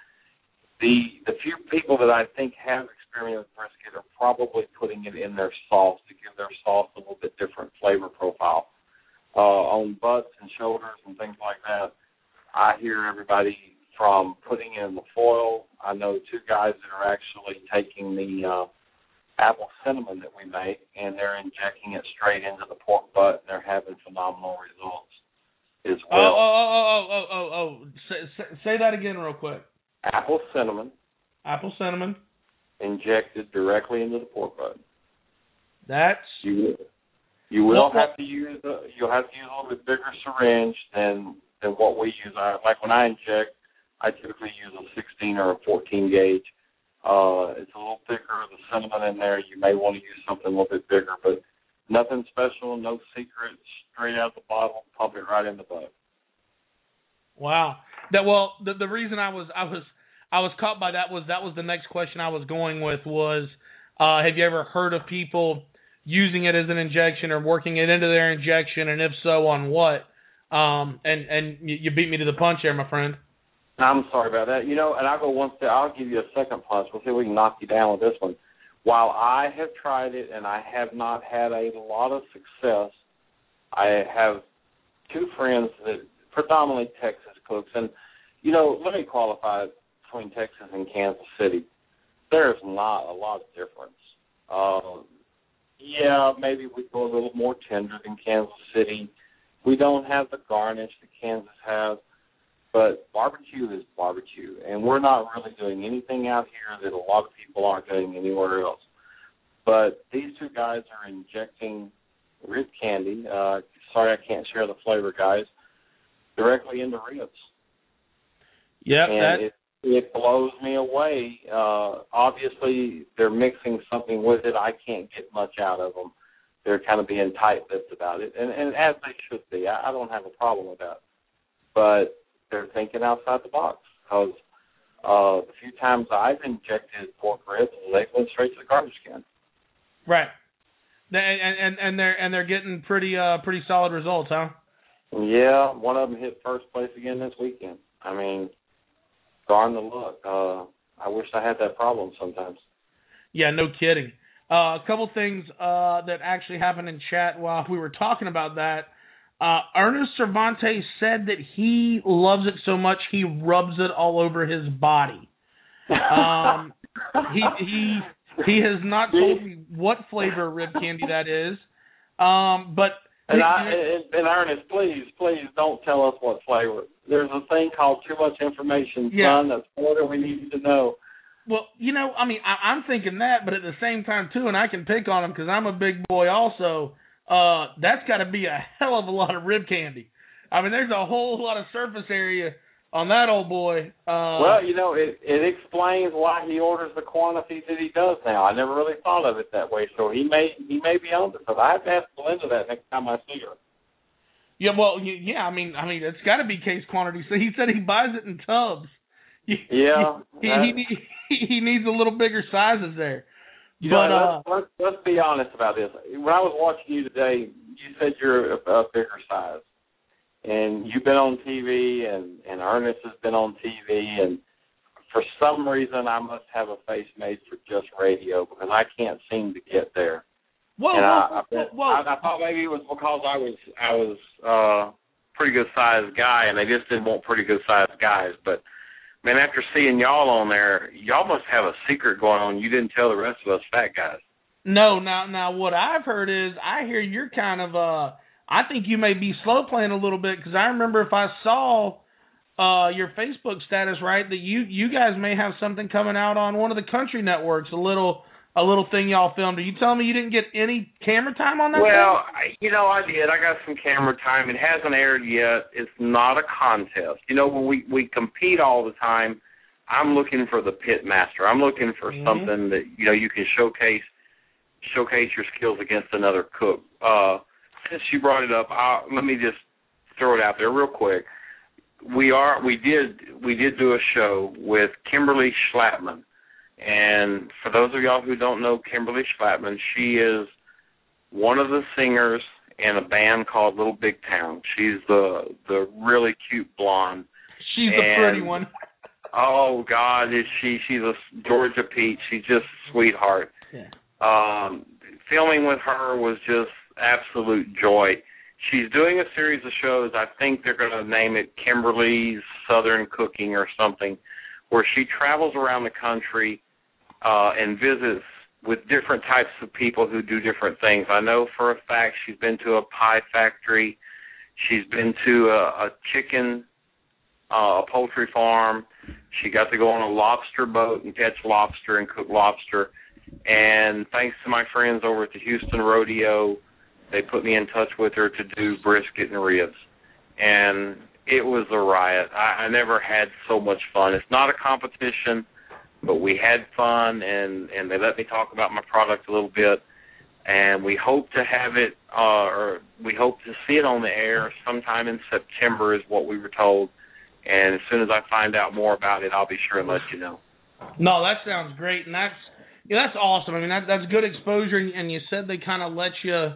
The the few people that I think have experience with brisket are probably putting it in their sauce to give their sauce a little bit different flavor profile. Uh, on butts and shoulders and things like that, I hear everybody from putting in the foil. I know two guys that are actually taking the uh, apple cinnamon that we make, and they're injecting it straight into the pork butt, and they're having phenomenal results as well. Oh, oh, oh, oh, oh, oh, oh. Say, say that again real quick. Apple cinnamon. Apple cinnamon. Injected directly into the pork butt. That's... You, you will have to use a, you'll have to use a little bit bigger syringe than than what we use. I, like when I inject, I typically use a sixteen or a fourteen gauge. Uh, it's a little thicker. The cinnamon in there, you may want to use something a little bit bigger, but nothing special, no secret. Straight out the bottle, pump it right in the butt. Wow. That well, the the reason I was I was I was caught by that was that was the next question I was going with was, uh, have you ever heard of people using it as an injection or working it into their injection, and if so, on what? Um, and and you, you beat me to the punch there, my friend. I'm sorry about that. You know, and I'll go one step. I'll give you a second punch. We'll see if we can knock you down with this one. While I have tried it and I have not had a lot of success, I have two friends that predominantly Texas cooks. And, you know, let me qualify between Texas and Kansas City. There's not a lot of difference. Uh, yeah, maybe we go a little more tender than Kansas City. We don't have the garnish that Kansas has. But barbecue is barbecue, and we're not really doing anything out here that a lot of people aren't doing anywhere else. But these two guys are injecting rib candy. Uh, sorry I can't share the flavor, guys. Directly into ribs. Yep, and that... it, it blows me away. Uh, obviously, they're mixing something with it. I can't get much out of them. They're kind of being tight-lipped about it, and, and as they should be. I, I don't have a problem with that. But they're thinking outside the box, because uh, the few times I've injected pork ribs, they went straight to the garbage can. Right, and and and they're and they're getting pretty uh pretty solid results, huh? Yeah, one of them hit first place again this weekend. I mean, darn the luck. Uh, I wish I had that problem sometimes. Yeah, no kidding. Uh, a couple things uh, that actually happened in chat while we were talking about that. Uh, Ernest Cervantes said that he loves it so much he rubs it all over his body. Um, he he he has not told me what flavor rib candy that is, um, but and, I, and, and Ernest, please, please don't tell us what flavor. There's a thing called too much information, yeah. son. That's more than we need to know. Well, you know, I mean, I, I'm thinking that, but at the same time too, and I can pick on him because I'm a big boy also. Uh, that's got to be a hell of a lot of rib candy. I mean, there's a whole lot of surface area on that old boy. Uh, well, you know, it, it explains why he orders the quantities that he does now. I never really thought of it that way, so he may he may be on to something. I have to ask Belinda that next time I see her. Yeah, well, yeah, I mean, I mean, it's got to be case quantity. So he said he buys it in tubs. Yeah, he, he, he, he needs a little bigger sizes there. You but know, uh, let's, let's let's be honest about this. When I was watching you today, you said you're a, a bigger size. And you've been on T V, and, and Ernest has been on T V, and for some reason I must have a face made for just radio because I can't seem to get there. Whoa, and whoa, I, whoa, whoa. I, I thought maybe it was because I was I was uh, pretty good sized guy, and they just didn't want pretty good sized guys. But man, after seeing y'all on there, y'all must have a secret going on. You didn't tell the rest of us fat guys. No, now now what I've heard is I hear you're kind of uh. I think you may be slow playing a little bit because I remember if I saw uh, your Facebook status right that you, you guys may have something coming out on one of the country networks, a little a little thing y'all filmed. Are you telling me you didn't get any camera time on that? Well, I, you know I did. I got some camera time. It hasn't aired yet. It's not a contest. You know when we, we compete all the time, I'm looking for the pit master. I'm looking for mm-hmm. something that you know you can showcase showcase your skills against another cook. Uh, Since you brought it up, I'll, let me just throw it out there real quick. We are we did we did do a show with Kimberly Schlattman, and for those of y'all who don't know Kimberly Schlattman, she is one of the singers in a band called Little Big Town. She's the the really cute blonde. She's and, the pretty one. Oh God, is she? She's a Georgia Peach. She's just a sweetheart. Yeah. Um, filming with her was just absolute joy. She's doing a series of shows. I think they're going to name it Kimberly's Southern Cooking or something, where she travels around the country uh, and visits with different types of people who do different things. I know for a fact she's been to a pie factory. She's been to a, a chicken, uh, a poultry farm. She got to go on a lobster boat and catch lobster and cook lobster. And thanks to my friends over at the Houston Rodeo, they put me in touch with her to do brisket and ribs. And it was a riot. I, I never had so much fun. It's not a competition, but we had fun, and, and they let me talk about my product a little bit. And we hope to have it, uh, or we hope to see it on the air sometime in September is what we were told. And as soon as I find out more about it, I'll be sure and let you know. No, that sounds great, and that's yeah, that's awesome. I mean, that that's good exposure, and you said they kind of let you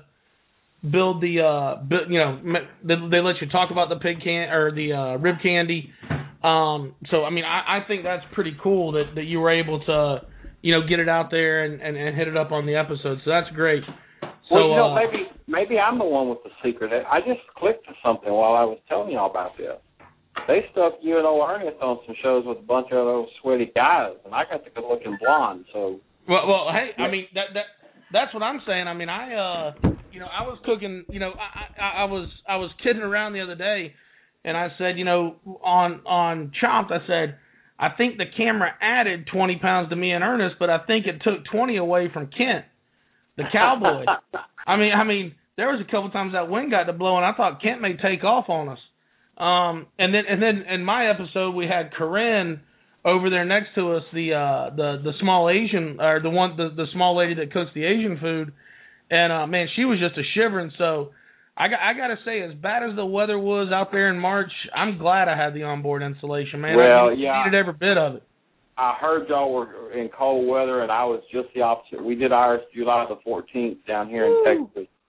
build the, uh, build, you know, they, they let you talk about the pig can or the uh, rib candy. Um, so, I mean, I, I think that's pretty cool that, that you were able to, you know, get it out there and, and, and hit it up on the episode. So that's great. So, well, you know, uh, maybe maybe I'm the one with the secret. I just clicked to something while I was telling y'all about this. They stuck you and old Ernest on some shows with a bunch of those sweaty guys, and I got the good-looking blonde. So, well, well, hey, yeah. I mean that that that's what I'm saying. I mean, I uh, you know, I was cooking. You know, I, I I was I was kidding around the other day, and I said, you know, on on Chopped, I said, I think the camera added twenty pounds to me and Ernest, but I think it took twenty away from Kent, the cowboy. I mean, I mean, there was a couple times that wind got to blowing. I thought Kent may take off on us. Um, and then and then in my episode we had Corinne over there next to us, the uh, the the small Asian or the one the, the small lady that cooks the Asian food, and uh, man, she was just a shivering. So I got I got to say, as bad as the weather was out there in March, I'm glad I had the onboard insulation, man. Well, I needed, yeah, needed every bit of it. I heard y'all were in cold weather, and I was just the opposite. We did ours July the fourteenth down here Woo. in Texas,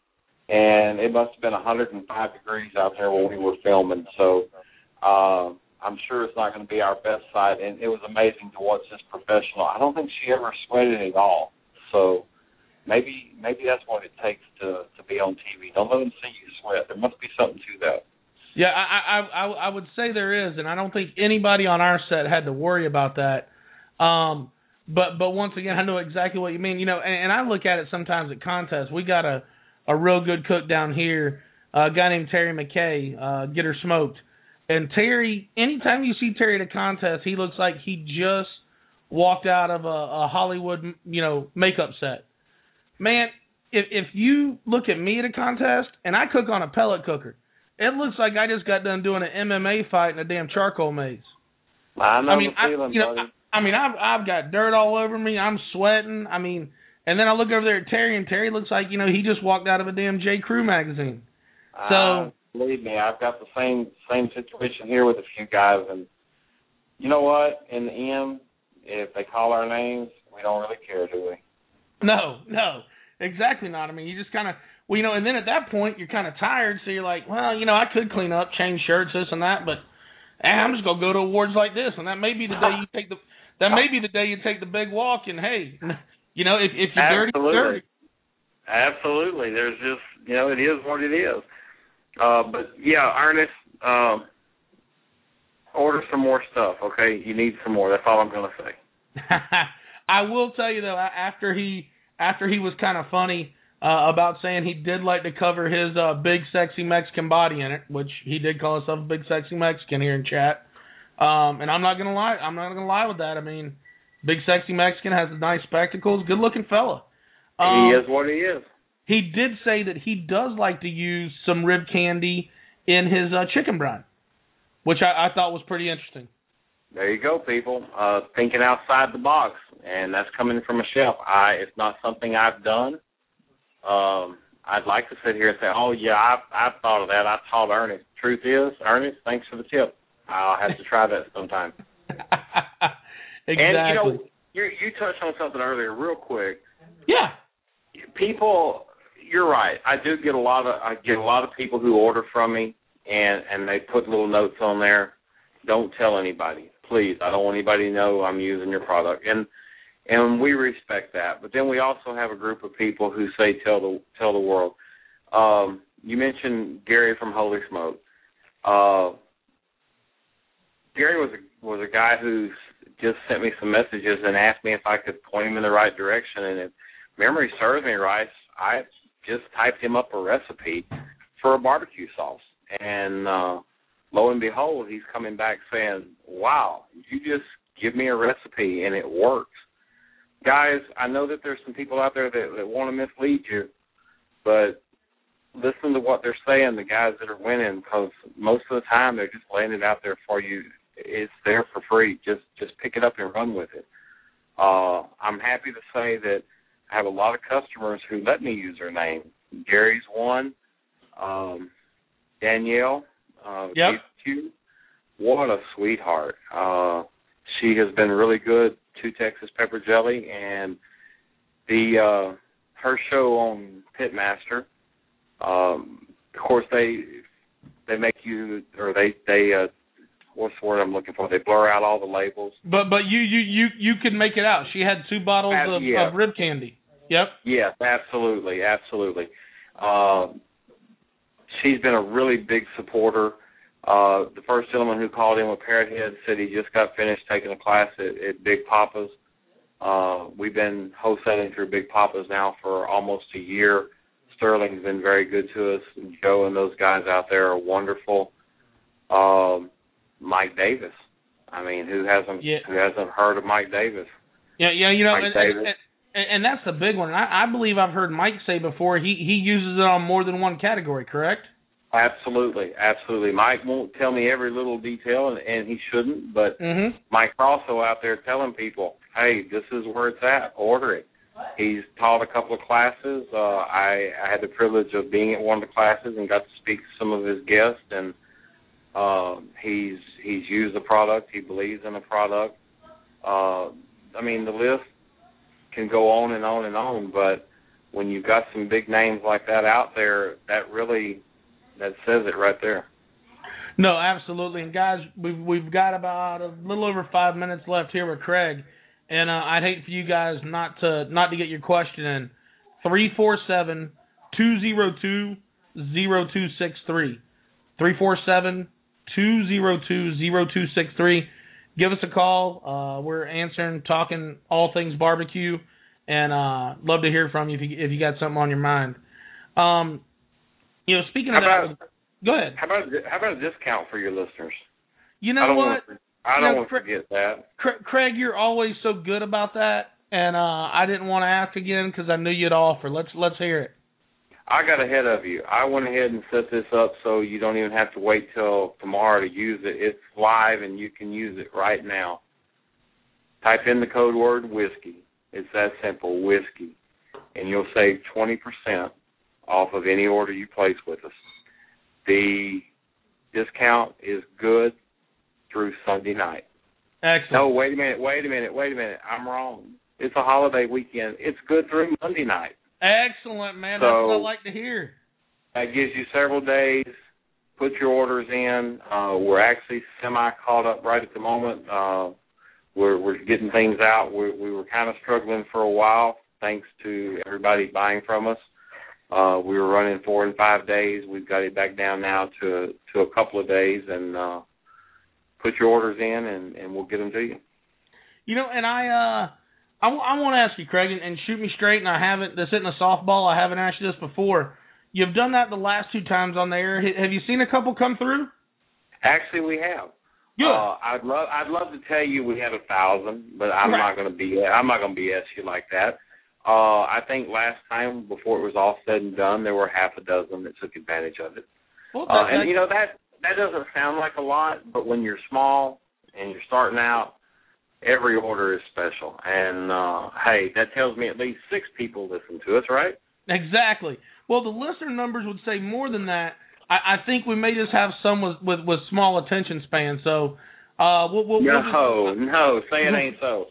and it must have been one hundred five degrees out there when we were filming. So uh, I'm sure it's not going to be our best side, and it was amazing to watch this professional. I don't think she ever sweated at all. So maybe maybe that's what it takes to, to be on T V. Don't let them see you sweat. There must be something to that. Yeah, I, I I I would say there is, and I don't think anybody on our set had to worry about that. Um, but but once again, I know exactly what you mean. You know, and, and I look at it sometimes at contests. We got a, a real good cook down here, uh, a guy named Terry McKay, uh, Get Her Smoked. And Terry, anytime you see Terry at a contest, he looks like he just walked out of a, a Hollywood, you know, makeup set. Man, if if you look at me at a contest, and I cook on a pellet cooker, it looks like I just got done doing an M M A fight in a damn charcoal maze. I know I mean, the feeling, I, you know, buddy. I, I mean, I've I've got dirt all over me. I'm sweating. I mean, and then I look over there at Terry, and Terry looks like, you know, he just walked out of a damn J. Crew magazine. So uh, believe me, I've got the same same situation here with a few guys, and you know what? In the end, if they call our names, we don't really care, do we? no, no, exactly not. I mean, you just kind of. Well, you know, and then at that point, you're kind of tired, so you're like, well, you know, I could clean up, change shirts, this and that, but eh, I'm just gonna go to awards like this, and that may be the day you take the that may be the day you take the big walk, and hey, you know, if if you're dirty, you're dirty. Absolutely. There's just, you know, it is what it is. Uh, but yeah, Ernest, um, order some more stuff, okay? You need some more. That's all I'm gonna say. I will tell you though, after he after he was kind of funny. Uh, about saying he did like to cover his uh, big sexy Mexican body in it, which he did call himself a big sexy Mexican here in chat. Um, and I'm not gonna lie, I'm not gonna lie with that. I mean, big sexy Mexican has nice spectacles, good looking fella. Um, he is what he is. He did say that he does like to use some rib candy in his uh, chicken brine, which I, I thought was pretty interesting. There you go, people. Uh, thinking outside the box, and that's coming from a chef. I it's not something I've done. Um, I'd like to sit here and say, oh, yeah, I've, I've thought of that. I taught Ernest. Truth is, Ernest, thanks for the tip. I'll have to try that sometime. Exactly. And, you know, you, you touched on something earlier real quick. Yeah. People, you're right. I do get a lot of I get a lot of people who order from me, and, and they put little notes on there. Don't tell anybody. Please, I don't want anybody to know I'm using your product. And And we respect that. But then we also have a group of people who say, tell the tell the world. Um, you mentioned Gary from Holy Smoke. Uh, Gary was a, was a guy who just sent me some messages and asked me if I could point him in the right direction. And if memory serves me right, I just typed him up a recipe for a barbecue sauce. And uh, lo and behold, he's coming back saying, wow, you just give me a recipe and it works. Guys, I know that there's some people out there that, that want to mislead you, but listen to what they're saying, the guys that are winning, because most of the time they're just laying it out there for you. It's there for free. Just just pick it up and run with it. Uh, I'm happy to say that I have a lot of customers who let me use their name. Gary's one. Um, Danielle, uh, yep. Q, what a sweetheart. Uh, she has been really good to Texas Pepper Jelly, and the uh, her show on Pitmaster. Um, of course, they they make you, or they they uh, what's the word I'm looking for? They blur out all the labels. But but you you you you could make it out. She had two bottles uh, of, yeah. of rib candy. Yep. Yes, absolutely, absolutely. Uh, she's been a really big supporter. Uh, the first gentleman who called in with Parrot Head said he just got finished taking a class at, at Big Papa's. Uh, we've been wholesaling through Big Papa's now for almost a year. Sterling's been very good to us. And Joe and those guys out there are wonderful. Um, Mike Davis. I mean, who hasn't yeah. who hasn't heard of Mike Davis? Yeah, yeah, you know, Mike and, Davis. And, and, and that's the big one. I, I believe I've heard Mike say before he, he uses it on more than one category, correct? Absolutely, absolutely. Mike won't tell me every little detail, and, and he shouldn't, but mm-hmm. Mike's also out there telling people, hey, this is where it's at. Order it. He's taught a couple of classes. Uh, I, I had the privilege of being at one of the classes and got to speak to some of his guests, and uh, he's he's used the product. He believes in the product. Uh, I mean, the list can go on and on and on, but when you've got some big names like that out there, that really that says it right there. No, absolutely. And guys, we've we've got about a little over five minutes left here with Craig, and uh, I'd hate for you guys not to not to get your question in. Three four seven two zero two zero two six three. Three four seven two zero two zero two six three. Give us a call. Uh, we're answering, talking all things barbecue, and uh, love to hear from you if you if you got something on your mind. Um, you know, speaking of how that, about, go ahead. How about how about a discount for your listeners? You know I don't what? Want to, I don't you know, want to Craig, forget that. Craig, you're always so good about that, and uh, I didn't want to ask again because I knew you'd offer. Let's let's hear it. I got ahead of you. I went ahead and set this up so you don't even have to wait till tomorrow to use it. It's live, and you can use it right now. Type in the code word whiskey. It's that simple, whiskey, and you'll save twenty percent off of any order you place with us. The discount is good through Sunday night. Excellent. No, wait a minute, wait a minute, wait a minute. I'm wrong. It's a holiday weekend. It's good through Monday night. Excellent, man. So, that's what I like to hear. That gives you several days. Put your orders in. Uh, we're actually semi-caught up right at the moment. Uh, we're, we're getting things out. We, we were kind of struggling for a while, thanks to everybody buying from us. Uh, we were running four and five days. We've got it back down now to to a couple of days, and uh, put your orders in, and, and we'll get them to you. You know, and I uh, I, w- I want to ask you, Craig, and, and shoot me straight. And I haven't. This isn't a softball. I haven't asked you this before. You've done that the last two times on the air. H- have you seen a couple come through? Actually, we have. Good. Uh, I'd love I'd love to tell you we had a thousand, but I'm right. not going to be I'm not going to B S you like that. Uh, I think last time, before it was all said and done, there were half a dozen that took advantage of it. Well, that, uh, and, that, you know, that, that doesn't sound like a lot, but when you're small and you're starting out, every order is special. And, uh, hey, that tells me at least six people listen to us, right? Exactly. Well, the listener numbers would say more than that. I, I think we may just have some with, with, with small attention span. So, uh, we'll, we'll, no, we'll just, no, say it ain't so.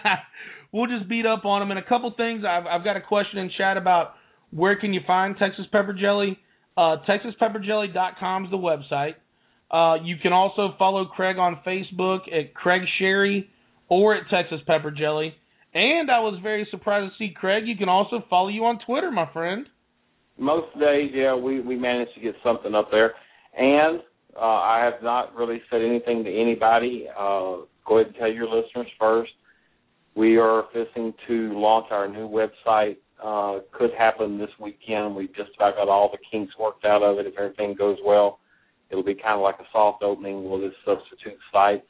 We'll just beat up on them. And a couple things, I've, I've got a question in chat about where can you find Texas Pepper Jelly. Uh, Texas Pepper Jelly dot com is the website. Uh, you can also follow Craig on Facebook at Craig Sherry or at Texas Pepper Jelly. And I was very surprised to see, Craig, you can also follow you on Twitter, my friend. Most days, yeah, we, we managed to get something up there. And uh, I have not really said anything to anybody. Uh, go ahead and tell your listeners first. We are fixing to launch our new website. Uh, could happen this weekend. We've just about got all the kinks worked out of it. If everything goes well, it'll be kind of like a soft opening. We'll just substitute sites.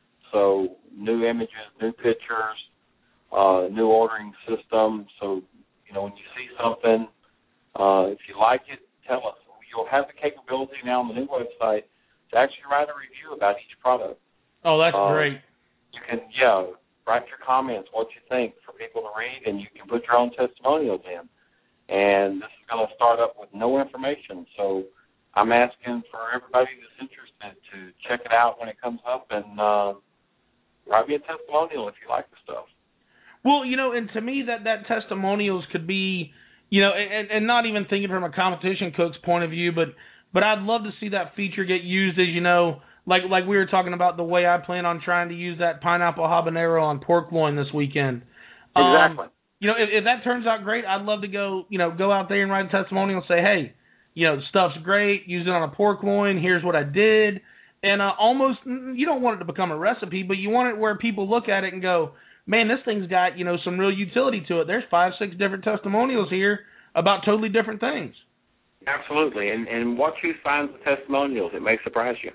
So new images, new pictures, uh, new ordering system. So, you know, when you see something, uh, if you like it, tell us. You'll have the capability now on the new website to actually write a review about each product. Oh, that's uh, great. You can, yeah, write your comments, what you think, for people to read, and you can put your own testimonials in. And this is going to start up with no information. So I'm asking for everybody that's interested to check it out when it comes up and uh, write me a testimonial if you like the stuff. Well, you know, and to me, that, that testimonials could be, you know, and, and not even thinking from a competition cook's point of view, but but I'd love to see that feature get used, as you know, like like we were talking about the way I plan on trying to use that pineapple habanero on pork loin this weekend. Exactly. Um, you know, if, if that turns out great, I'd love to go, you know, go out there and write a testimonial and say, hey, you know, stuff's great, use it on a pork loin, here's what I did. And uh, almost, you don't want it to become a recipe, but you want it where people look at it and go, man, this thing's got, you know, some real utility to it. There's five, six different testimonials here about totally different things. Absolutely. And and what you find the testimonials, it may surprise you.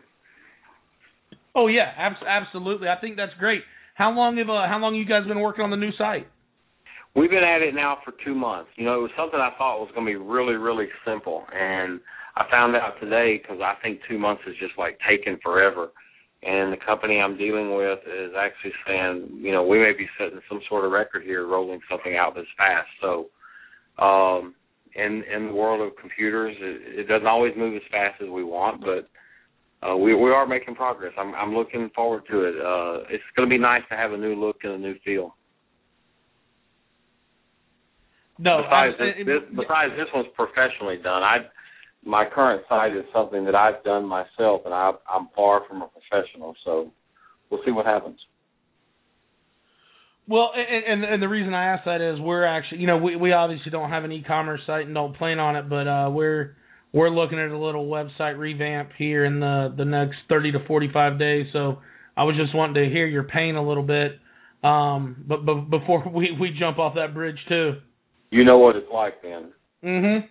Oh, yeah, ab- absolutely. I think that's great. How long have uh, how long you guys been working on the new site? We've been at it now for two months. You know, it was something I thought was going to be really, really simple. And I found out today, because I think two months is just like taking forever. And the company I'm dealing with is actually saying, you know, we may be setting some sort of record here, rolling something out this fast. So um, in in the world of computers, it, it doesn't always move as fast as we want, but uh, we we are making progress. I'm I'm looking forward to it. Uh, it's going to be nice to have a new look and a new feel. No, besides I, this, it, this, besides this one's professionally done. I my current site is something that I've done myself, and I, I'm far from a professional. So we'll see what happens. Well, and, and and the reason I ask that is we're actually, you know, we, we obviously don't have an e-commerce site and don't plan on it, but uh, we're we're looking at a little website revamp here in the, the next thirty to forty-five days. So I was just wanting to hear your pain a little bit, um, but, but before we, we jump off that bridge too. You know what it's like, then. Mm-hmm.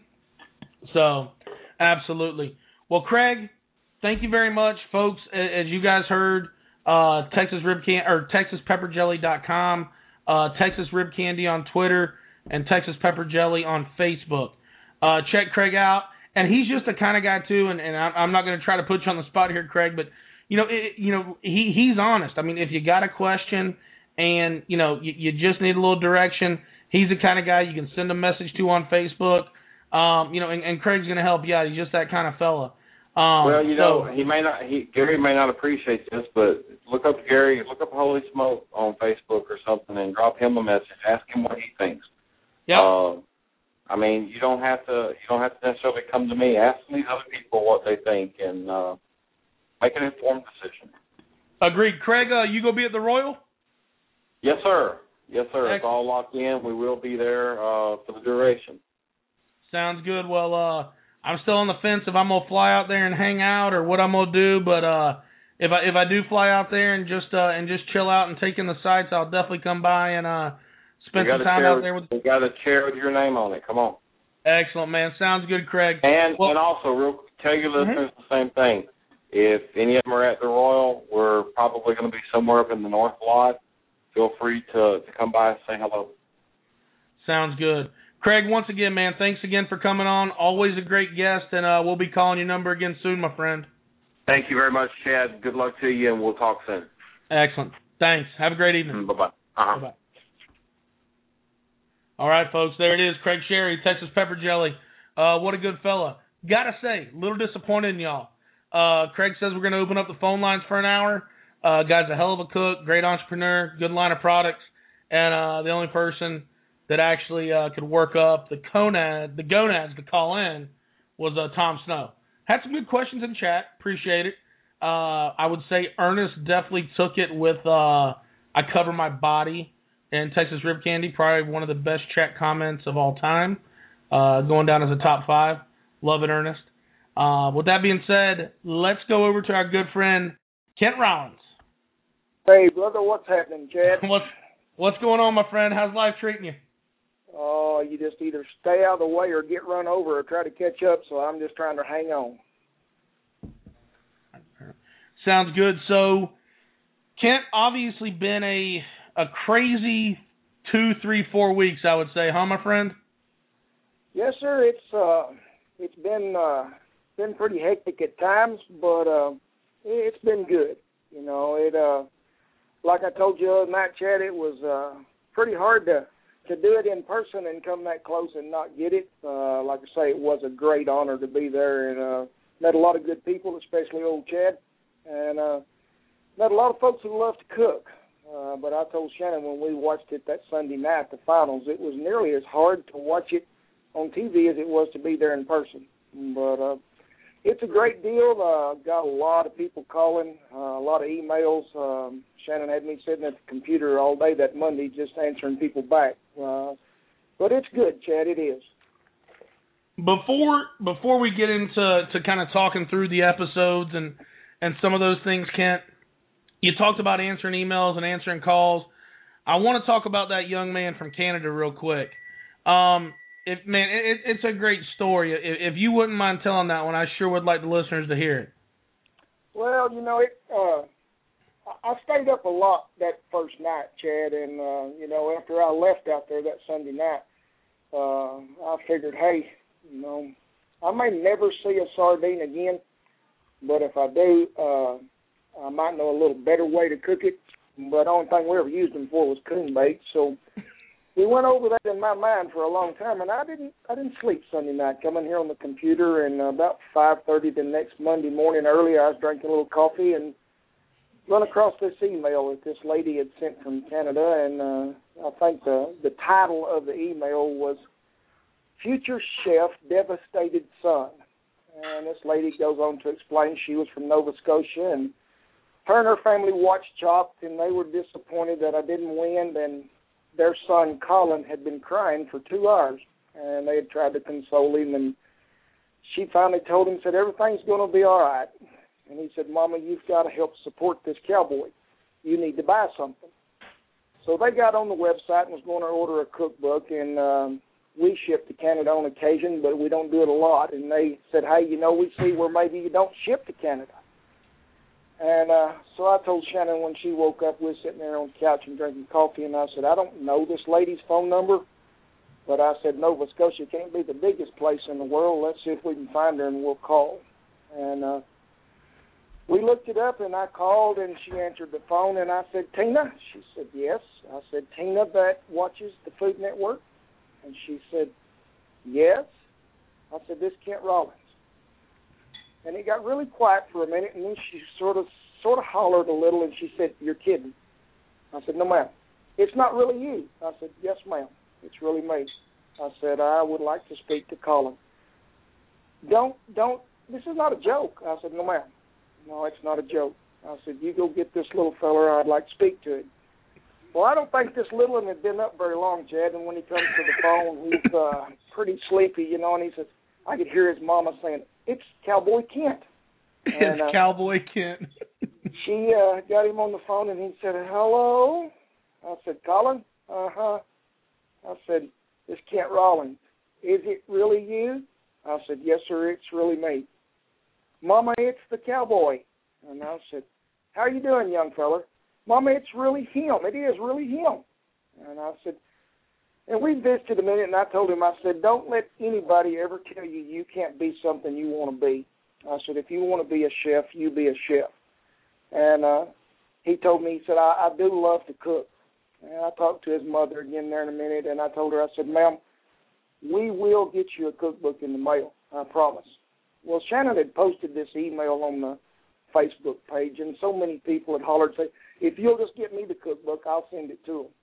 So, absolutely. Well, Craig, thank you very much, folks. As you guys heard, uh, Texas Rib Can or Texas Pepper Jelly dot com, uh, Texas Rib Candy on Twitter, and Texas Pepper Jelly on Facebook. Uh, check Craig out, and he's just the kind of guy too. And, and I'm not going to try to put you on the spot here, Craig, but you know, it, you know, he he's honest. I mean, if you got a question and you know you, you just need a little direction, he's the kind of guy you can send a message to on Facebook. Um, you know, and, and Craig's going to help you out. He's just that kind of fella. Um, well, you so, know, he may not. He Gary may not appreciate this, but look up Gary. Look up Holy Smoke on Facebook or something, and drop him a message. Ask him what he thinks. Yeah. Uh, I mean, you don't have to. You don't have to necessarily come to me. Ask these other people what they think, and uh, make an informed decision. Agreed. Craig, uh, you go be at the Royal? Yes, sir. Yes, sir. Excellent. It's all locked in. We will be there uh, for the duration. Sounds good. Well, uh, I'm still on the fence if I'm gonna fly out there and hang out or what I'm gonna do. But uh, if I if I do fly out there and just uh, and just chill out and take in the sights, I'll definitely come by and uh, spend some time out there with. We got a chair with your name on it. Come on. Excellent, man. Sounds good, Craig. And well, and also, real tell your listeners mm-hmm. the same thing. If any of them are at the Royal, we're probably going to be somewhere up in the North Lot. Feel free to, to come by and say hello. Sounds good. Craig, once again, man, thanks again for coming on. Always a great guest, and uh, we'll be calling your number again soon, my friend. Thank you very much, Chad. Good luck to you, and we'll talk soon. Excellent. Thanks. Have a great evening. Bye-bye. Uh-huh. Bye-bye. All right, folks, there it is. Craig Sherry, Texas Pepper Jelly. Uh, what a good fella. Gotta say, a little disappointed in y'all. Uh, Craig says we're going to open up the phone lines for an hour. Uh, guy's a hell of a cook, great entrepreneur, good line of products, and uh, the only person that actually uh, could work up the gonad, the gonads to call in was uh, Tom Snow. Had some good questions in chat. Appreciate it. Uh, I would say Ernest definitely took it with uh, I cover my body and Texas Rib Candy, probably one of the best chat comments of all time, uh, going down as a top five. Love it, Ernest. Uh, with that being said, let's go over to our good friend Kent Rollins. Hey, brother, what's happening, Chad? what's what's going on, my friend? How's life treating you? Oh, you just either stay out of the way or get run over or try to catch up, so I'm just trying to hang on. Sounds good. So, Kent, obviously been a a crazy two, three, four weeks, I would say, huh, my friend? Yes, sir. It's uh, it's been uh, been pretty hectic at times, but uh, it's been good. You know, it uh, like I told you the other night, Chad, it was uh, pretty hard to. to do it in person and come that close and not get it. Uh, like I say, it was a great honor to be there, and uh, met a lot of good people, especially old Chad, and uh, met a lot of folks who love to cook. Uh, but I told Shannon when we watched it that Sunday night, the finals, it was nearly as hard to watch it on T V as it was to be there in person. But uh, it's a great deal. Uh, got a lot of people calling, uh, a lot of emails. Um, Shannon had me sitting at the computer all day that Monday just answering people back. Uh, but it's good, Chad, it is. Before before we get into to kind of talking through the episodes and, and some of those things, Kent, you talked about answering emails and answering calls. I want to talk about that young man from Canada real quick. Um, if man, it, it's a great story. If, if you wouldn't mind telling that one, I sure would like the listeners to hear it. Well, you know, it. Uh, I stayed up a lot that first night, Chad, and, uh, you know, after I left out there that Sunday night, uh, I figured, hey, you know, I may never see a sardine again, but if I do, uh, I might know a little better way to cook it. But the only thing we ever used them for was coon bait, so we went over that in my mind for a long time, and I didn't I didn't sleep Sunday night. Coming here on the computer, and about five thirty the next Monday morning early, I was drinking a little coffee and run across this email that this lady had sent from Canada, and uh, I think the the title of the email was future chef, devastated son. And this lady goes on to explain she was from Nova Scotia, and her and her family watched Chopped, and they were disappointed that I didn't win. And their son, Colin, had been crying for two hours, and they had tried to console him. And she finally told him, said, everything's going to be all right. And he said, Mama, you've got to help support this cowboy. You need to buy something. So they got on the website and was going to order a cookbook, and um, we ship to Canada on occasion, but we don't do it a lot. And they said, hey, you know, we see where maybe you don't ship to Canada. And uh, so I told Shannon when she woke up, we were sitting there on the couch and drinking coffee, and I said, I don't know this lady's phone number, but I said, Nova Scotia can't be the biggest place in the world. Let's see if we can find her, and we'll call. And uh, we looked it up, and I called, and she answered the phone, and I said, Tina? She said, yes. I said, Tina that watches the Food Network? And she said, yes. I said, this is Kent Rollins. And it got really quiet for a minute, and then she sort of sort of hollered a little, and she said, you're kidding. I said, no, ma'am. It's not really you. I said, yes, ma'am. It's really me. I said, I would like to speak to Colin. Don't, don't, this is not a joke. I said, no, ma'am. No, it's not a joke. I said, you go get this little fella. I'd like to speak to him. Well, I don't think this little one had been up very long, Chad, and when he comes to the phone, he's uh, pretty sleepy, you know, and he says, I could hear his mama saying, it's Cowboy Kent. And, it's uh, Cowboy Kent. she uh, got him on the phone, and he said, hello? I said, Colin? Uh-huh. I said, it's Kent Rollins. Is it really you? I said, yes, sir, it's really me. Mama, it's the cowboy. And I said, how are you doing, young fella? Mama, it's really him. It is really him. And I said, and we visited a minute, and I told him, I said, don't let anybody ever tell you you can't be something you want to be. I said, if you want to be a chef, you be a chef. And uh, he told me, he said, I, I do love to cook. And I talked to his mother again there in a minute, and I told her, I said, ma'am, we will get you a cookbook in the mail, I promise. Well, Shannon had posted this email on the Facebook page, and so many people had hollered, say, if you'll just get me the cookbook, I'll send it to them.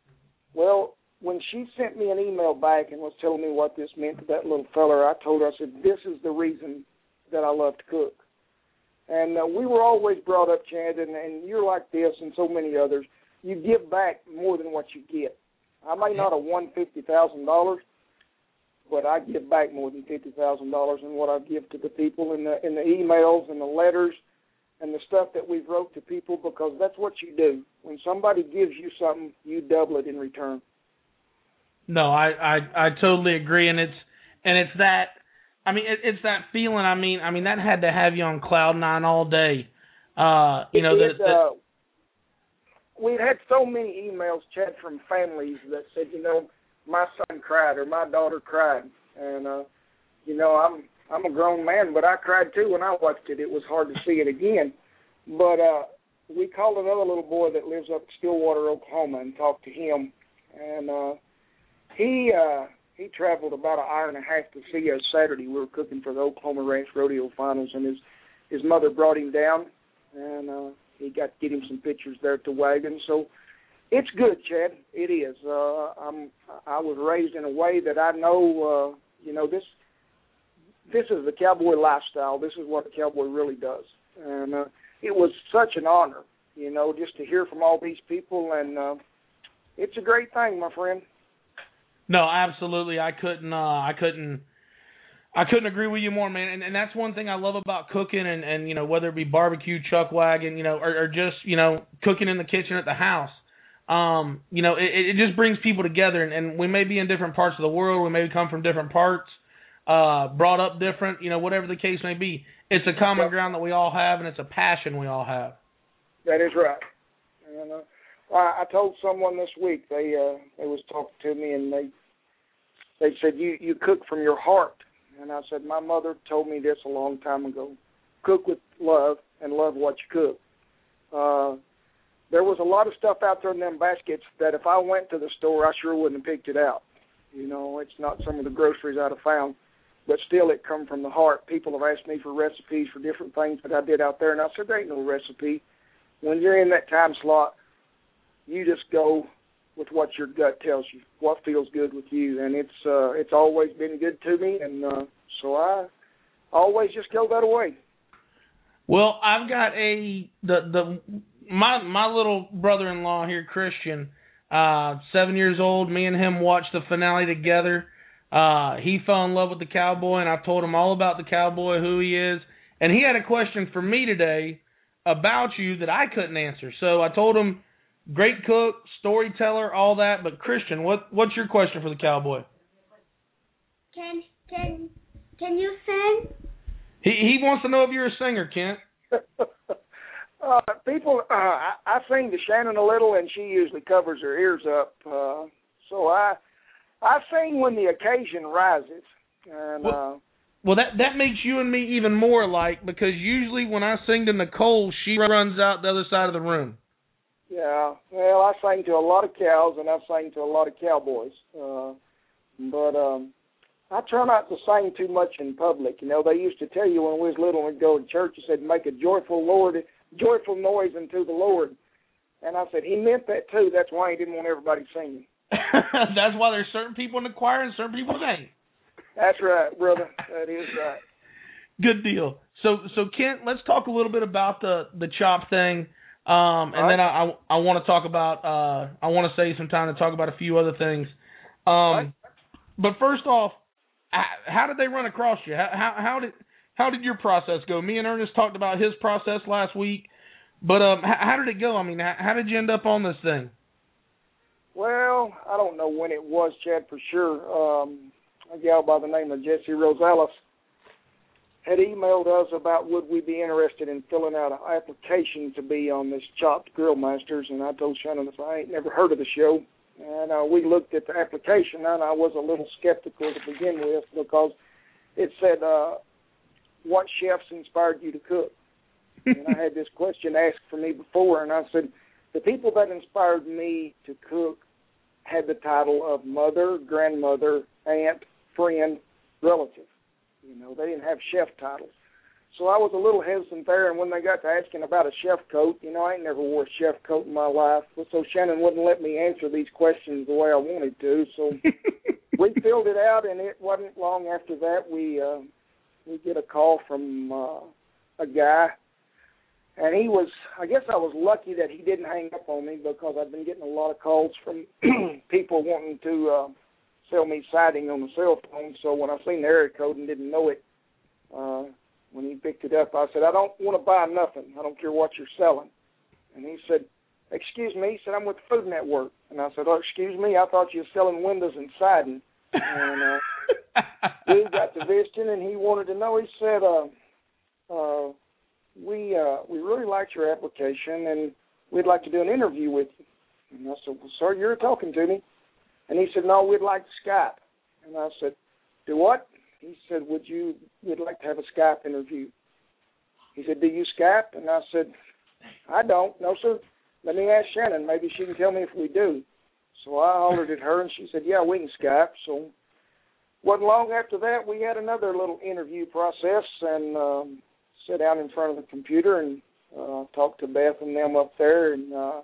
Well, when she sent me an email back and was telling me what this meant to that little feller, I told her, I said, this is the reason that I love to cook. And uh, we were always brought up, Chad, and, and you're like this and so many others. You give back more than what you get. I may not have won fifty thousand dollars, but I give back more than fifty thousand dollars in what I give to the people in the in the emails and the letters and the stuff that we've wrote to people, because that's what you do. When somebody gives you something, you double it in return. No, I, I, I totally agree, and it's and it's that. I mean, it, it's that feeling. I mean, I mean that had to have you on cloud nine all day. Uh, you it know did, that. Uh, we've had so many emails, Chad, from families that said, you know, my son cried or my daughter cried, and uh, you know, I'm I'm a grown man, but I cried too when I watched it. It was hard to see it again, but uh, we called another little boy that lives up in Stillwater, Oklahoma, and talked to him, and uh, he uh, he traveled about an hour and a half to see us Saturday. We were cooking for the Oklahoma Ranch Rodeo Finals, and his his mother brought him down, and uh, he got to get him some pictures there at the wagon. So it's good, Chad. It is. Uh, I'm I was raised in a way that I know. Uh, you know this. This is the cowboy lifestyle. This is what a cowboy really does, and uh, it was such an honor, you know, just to hear from all these people, and uh, it's a great thing, my friend. No, absolutely. I couldn't. Uh, I couldn't. I couldn't agree with you more, man. And, and that's one thing I love about cooking, and, and you know, whether it be barbecue, chuck wagon, you know, or, or just you know, cooking in the kitchen at the house. Um, you know, it, it just brings people together, and, and we may be in different parts of the world. We may come from different parts. Uh, brought up different, you know, whatever the case may be. It's a common ground that we all have, and it's a passion we all have. That is right. And, uh, I, I told someone this week, they uh, they was talking to me, and they they said, you, you cook from your heart. And I said, my mother told me this a long time ago. Cook with love and love what you cook. Uh, there was a lot of stuff out there in them baskets that if I went to the store, I sure wouldn't have picked it out. You know, it's not some of the groceries I'd have found. But still, it come from the heart. People have asked me for recipes for different things that I did out there, and I said, there ain't no recipe. When you're in that time slot, you just go with what your gut tells you, what feels good with you, and it's uh, it's always been good to me, and uh, so I always just go that way. Well, I've got a the the my my little brother-in-law here, Christian, uh, seven years old. Me and him watched the finale together. Uh, he fell in love with the Cowboy, and I told him all about the Cowboy, who he is, and he had a question for me today about you that I couldn't answer. So I told him, great cook, storyteller, all that. But Christian, what what's your question for the Cowboy? Can can can you sing? He he wants to know if you're a singer, Kent. uh, people, uh, I, I sing to Shannon a little, and she usually covers her ears up. Uh, so I I sing when the occasion rises. And well, uh, well, that that makes you and me even more alike, because usually when I sing to Nicole, she runs out the other side of the room. Yeah, well, I sang to a lot of cows, and I sang to a lot of cowboys. Uh, but um, I try not to sing too much in public. You know, they used to tell you when we was little and we'd go to church, they said, make a joyful Lord, joyful noise unto the Lord. And I said, he meant that too. That's why he didn't want everybody singing. That's why there's certain people in the choir and certain people that ain't. That's right, brother. That is right. Good deal. So, so Kent, let's talk a little bit about the, the chop thing. Um, and right. then I, I, I want to talk about, uh, I want to save some time to talk about a few other things. Um, right. But first off, how did they run across you? How, how, how did how did your process go? Me and Ernest talked about his process last week, but um, how, how did it go? I mean, how, how did you end up on this thing? Well, I don't know when it was, Chad, for sure. Um, a gal by the name of Jessie Rosales had emailed us about would we be interested in filling out an application to be on this Chopped Grill Masters, and I told Shannon that I ain't never heard of the show. And uh, we looked at the application, and I was a little skeptical to begin with because it said, uh, what chefs inspired you to cook? And I had this question asked for me before, and I said, the people that inspired me to cook had the title of mother, grandmother, aunt, friend, relative. You know, they didn't have chef titles. So I was a little hesitant there, and when they got to asking about a chef coat, you know, I ain't never wore a chef coat in my life, so Shannon wouldn't let me answer these questions the way I wanted to. So we filled it out, and it wasn't long after that we uh, we get a call from uh, a guy, and he was, I guess I was lucky that he didn't hang up on me because I've been getting a lot of calls from people wanting to uh, sell me siding on the cell phone. So when I seen the area code and didn't know it, uh, when he picked it up, I said, I don't want to buy nothing. I don't care what you're selling. And he said, excuse me. He said, I'm with the Food Network. And I said, oh, excuse me, I thought you were selling windows and siding. And uh, we got to visiting, and he wanted to know. He said, uh, uh, we uh, we really liked your application, and we'd like to do an interview with you. And I said, well, sir, you're talking to me. And he said, no, we'd like to Skype. And I said, do what? He said, would you, we'd like to have a Skype interview. He said, do you Skype? And I said, I don't. No, sir. Let me ask Shannon. Maybe she can tell me if we do. So I hollered at her, and she said, yeah, we can Skype. So wasn't long after that, we had another little interview process and um, sat down in front of the computer and uh, talked to Beth and them up there. And uh,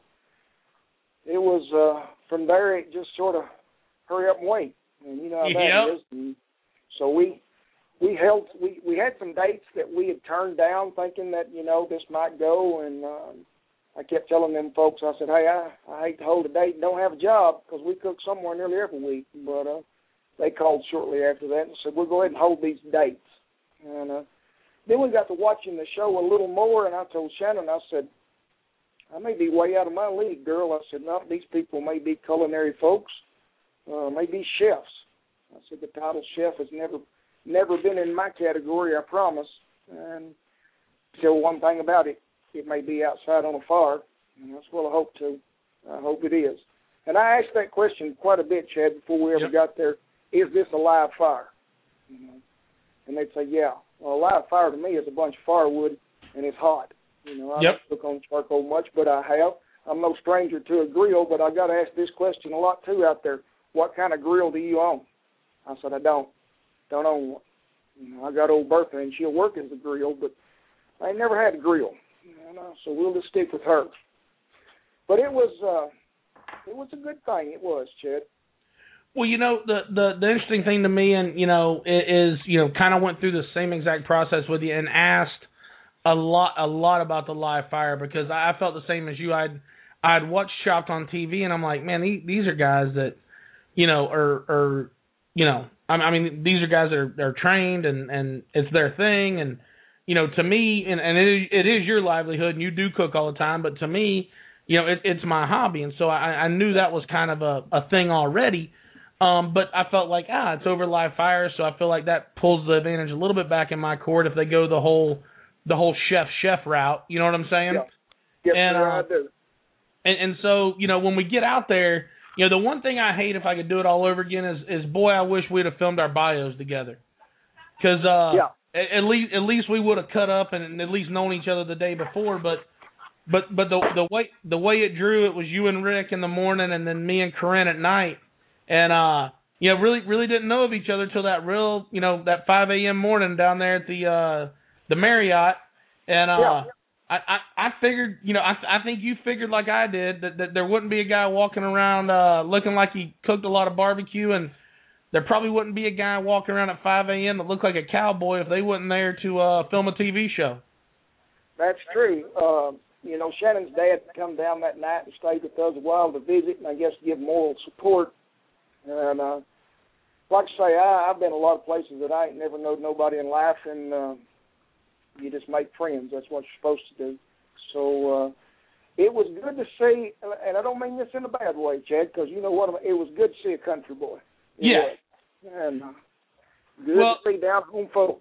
it was, uh, from there, it just sort of hurry up and wait. And you know how that yep. is. And so we we held we, we had some dates that we had turned down, thinking that you know this might go, and um, I kept telling them folks, I said, hey, I, I hate to hold a date and don't have a job because we cook somewhere nearly every week. But uh, they called shortly after that and said, we'll go ahead and hold these dates. And uh, then we got to watching the show a little more, and I told Shannon, I said, I may be way out of my league, girl. I said, no, these people may be culinary folks, uh, may be chefs. I said, the title chef has never never been in my category, I promise. And tell one thing about it, it may be outside on a fire, and that's what I hope to. I hope it is. And I asked that question quite a bit, Chad, before we ever yep. got there. Is this a live fire? You know? And they'd say, yeah. Well, a live fire to me is a bunch of firewood, and it's hot. You know, I yep. don't cook on charcoal much, but I have. I'm no stranger to a grill, but I got to ask this question a lot, too, out there. What kind of grill do you own? I said, I don't. Don't own one. You know, I got old Bertha, and she'll work as a grill, but I ain't never had a grill. You know, so we'll just stick with her. But it was uh, it was a good thing. It was, Chad. Well, you know, the, the, the interesting thing to me, and, you know, is, you know, kind of went through the same exact process with you and asked a lot a lot about the live fire, because I felt the same as you. I'd, I'd watched Chopped on T V, and I'm like, man, these, these are guys that, you know, are, are you know, I, I mean, these are guys that are, are trained, and, and it's their thing. And, you know, to me, and, and it, it is your livelihood, and you do cook all the time, but to me, you know, it, it's my hobby. And so I, I knew that was kind of a, a thing already. Um, but I felt like, ah, it's over live fire, so I feel like that pulls the advantage a little bit back in my court if they go the whole the whole chef-chef route. You know what I'm saying? Yeah. Yes, and, sir, uh, I do. And, and so, you know, when we get out there, you know, the one thing I hate if I could do it all over again is, is boy, I wish we'd have filmed our bios together. Because uh, yeah. at, at least at least we would have cut up and at least known each other the day before. But but but the the way the way it drew, it was you and Rick in the morning, and then me and Corinne at night. And, uh, you know, really really didn't know of each other till that real, you know, that five a.m. morning down there at the uh, the Marriott. And uh, yeah. I, I, I figured, you know, I, I think you figured like I did, that, that there wouldn't be a guy walking around uh, looking like he cooked a lot of barbecue, and there probably wouldn't be a guy walking around at five a.m. that looked like a cowboy if they wasn't there to uh, film a T V show. That's true. Uh, you know, Shannon's dad come down that night and stayed with us a while to visit, and I guess give moral support. And uh, like I say, I, I've been a lot of places that I ain't never known nobody in life, and uh, you just make friends. That's what you're supposed to do. So uh, it was good to see, and I don't mean this in a bad way, Chad, because you know what, it was good to see a country boy. Yeah. yeah. And uh, good well, to see down home folk.